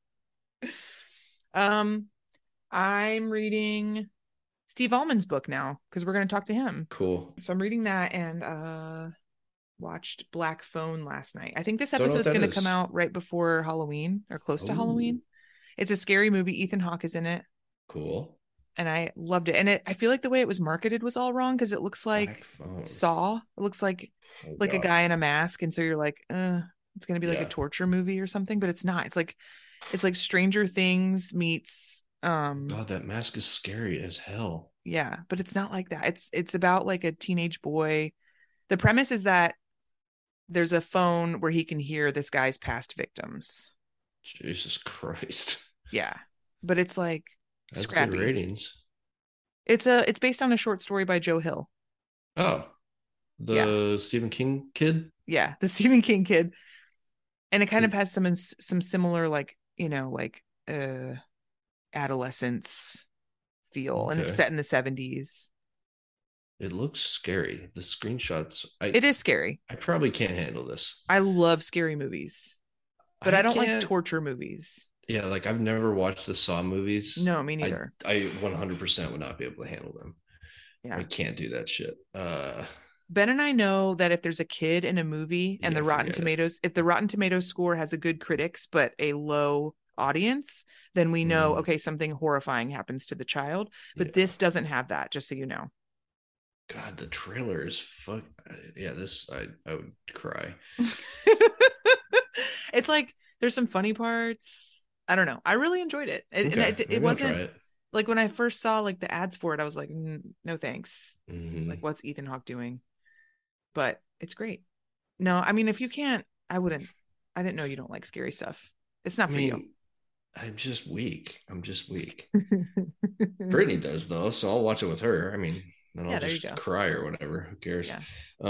I'm reading Steve Almond's book now because we're going to talk to him. Cool. So I'm reading that and watched Black Phone last night. I think this Don't know what episode's that going to is. come out right before Halloween or close to Ooh. Halloween. It's a scary movie. Ethan Hawke is in it, Cool. and I loved it. And I feel like the way it was marketed was all wrong because it looks like Black Phone. Saw. It looks like Oh, a God. guy in a mask, and so you're like, it's going to be like Yeah. a torture movie or something, but it's not. It's like Stranger Things meets God, that mask is scary as hell. yeah, but it's not like that. It's about like a teenage boy. The premise is that there's a phone where he can hear this guy's past victims. Jesus Christ. Yeah, but it's like That's scrappy. good ratings. It's based on a short story by Joe Hill. Oh, the Stephen King kid? Yeah, the Stephen King kid, and it kind of has some similar like adolescence feel, and it's Okay. set in the 70s. It looks scary. The screenshots. It is scary. I probably can't handle this. I love scary movies, but I don't like can't- torture movies. Yeah, like I've never watched the Saw movies. No, me neither. I 100% would not be able to handle them. Yeah. I can't do that shit. Ben and I know that if there's a kid in a movie and Yeah, the Rotten forget it. Tomatoes, if the Rotten Tomatoes score has a good critics but a low audience, then we know, okay, something horrifying happens to the child. But Yeah. this doesn't have that, just so you know. God, the trailer is fuck. Yeah, this I would cry. It's like there's some funny parts. I don't know. I really enjoyed it. Okay, And it maybe I'll wasn't try it. like when I first saw like the ads for it, I was like, no thanks. Mhm. Like, what's Ethan Hawke doing? But it's great. No, I mean, if you can't, I didn't know you don't like scary stuff. It's not I for mean, I'm just weak. you. Brittany does though, so I'll watch it with her. I mean, then Yeah, I'll there you just go. cry or whatever. Who cares? Yeah.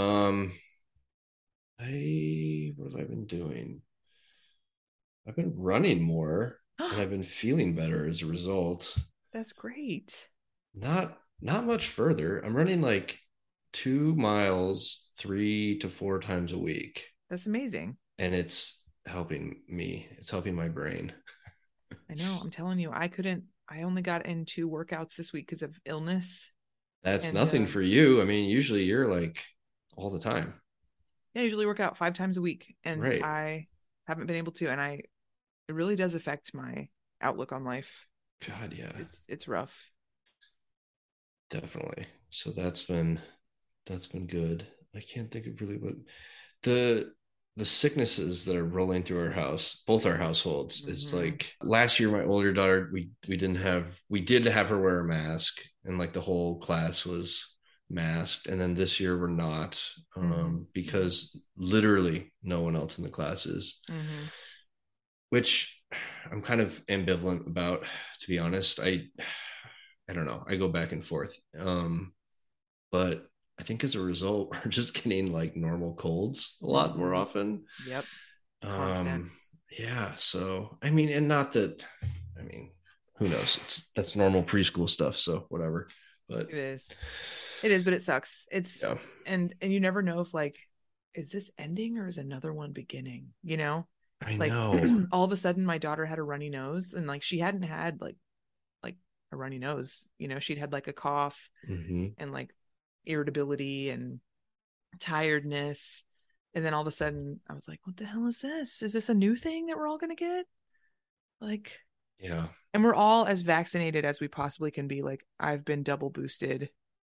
What have I been doing? I've been running more and I've been feeling better as a result. That's great. Not much further. I'm running like 2 miles 3 to 4 times a week, That's amazing. and it's helping me. It's helping my brain. I know. I'm telling you, I only got in 2 workouts this week because of illness. That's And, nothing for you. I mean, usually you're like all the time. Yeah, I usually work out 5 times a week, and Right. I haven't been able to, and it really does affect my outlook on life. God, yeah, It's rough. definitely. So that's been good. I can't think of really what the sicknesses that are rolling through our house, both our households. It's Mhm. like last year, my older daughter, we did have her wear a mask, and like the whole class was masked, and then this year we're not, because literally no one else in the class is, which I'm kind of ambivalent about, to be honest. I don't know. I go back and forth. But I think as a result, we're just getting like normal colds a lot more often. Yep. Constant. Yeah. So, I mean, and not that, I mean, who knows? That's normal preschool stuff. So whatever, but It is, but it sucks. yeah. And you never know if like, is this ending or is another one beginning? You know? I Like know. all of a sudden my daughter had a runny nose, and like she hadn't had like a runny nose. You know, she'd had like a cough and like irritability and tiredness, and then all of a sudden I was like, what the hell is this? Is this a new thing that we're all gonna get? Like, Yeah. and we're all as vaccinated as we possibly can be. Like, I've been double boosted.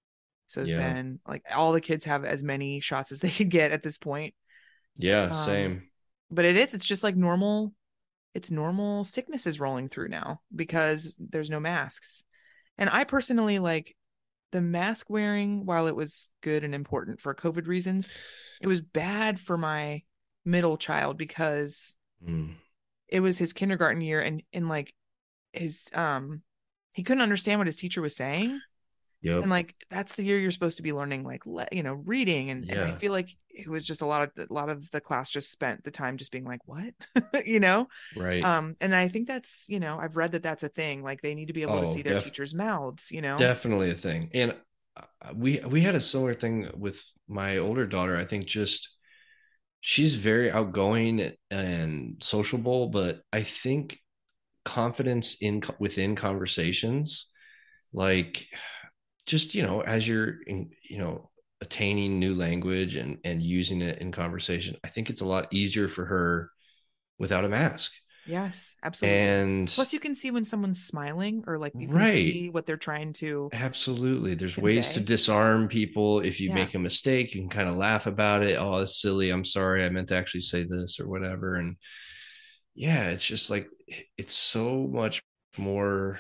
So it's been like all the kids have as many shots as they could get at this point. Yeah, same. But it's just like normal. It's normal sicknesses rolling through now because there's no masks. And I personally like the mask wearing, while it was good and important for COVID reasons, it was bad for my middle child because it was his kindergarten year and like his he couldn't understand what his teacher was saying. Yep. And like that's the year you're supposed to be learning like reading and I feel like it was just a lot of the class just spent the time just being like what right. And I think that's I've read that that's a thing, like they need to be able to see their teachers' mouths. Definitely a thing. And we had a similar thing with my older daughter. I think just she's very outgoing and sociable, but I think confidence within conversations, like just as you're attaining new language and using it in conversation, I think it's a lot easier for her without a mask. Yes, absolutely. And plus you can see when someone's smiling, or like you can see what they're trying to absolutely there's ways to disarm people. If you make a mistake, you can kind of laugh about it. Oh, it's silly, I'm sorry, I meant to actually say this or whatever. And it's just like it's so much more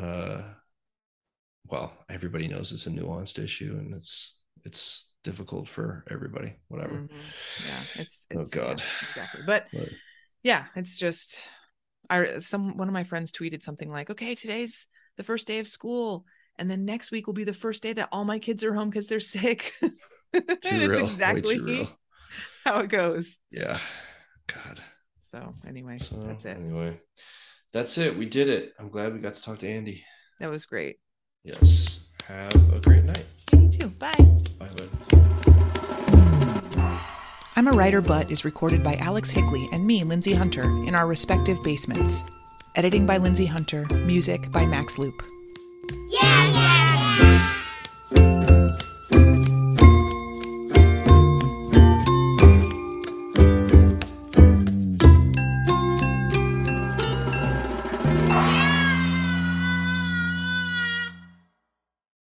well, everybody knows it's a nuanced issue and it's difficult for everybody, whatever. Yeah, it's oh God. Yeah, exactly. But yeah, it's just one of my friends tweeted something like, okay, today's the first day of school and then next week will be the first day that all my kids are home because they're sick. It's exactly how it goes. Yeah. God. So anyway, that's it. Anyway, that's it. We did it. I'm glad we got to talk to Andy. That was great. Yes. Have a great night. You too. Bye. Bye, bud. I'm a Writer But is recorded by Alex Higley and me, Lindsay Hunter, in our respective basements. Editing by Lindsay Hunter. Music by Max Loop.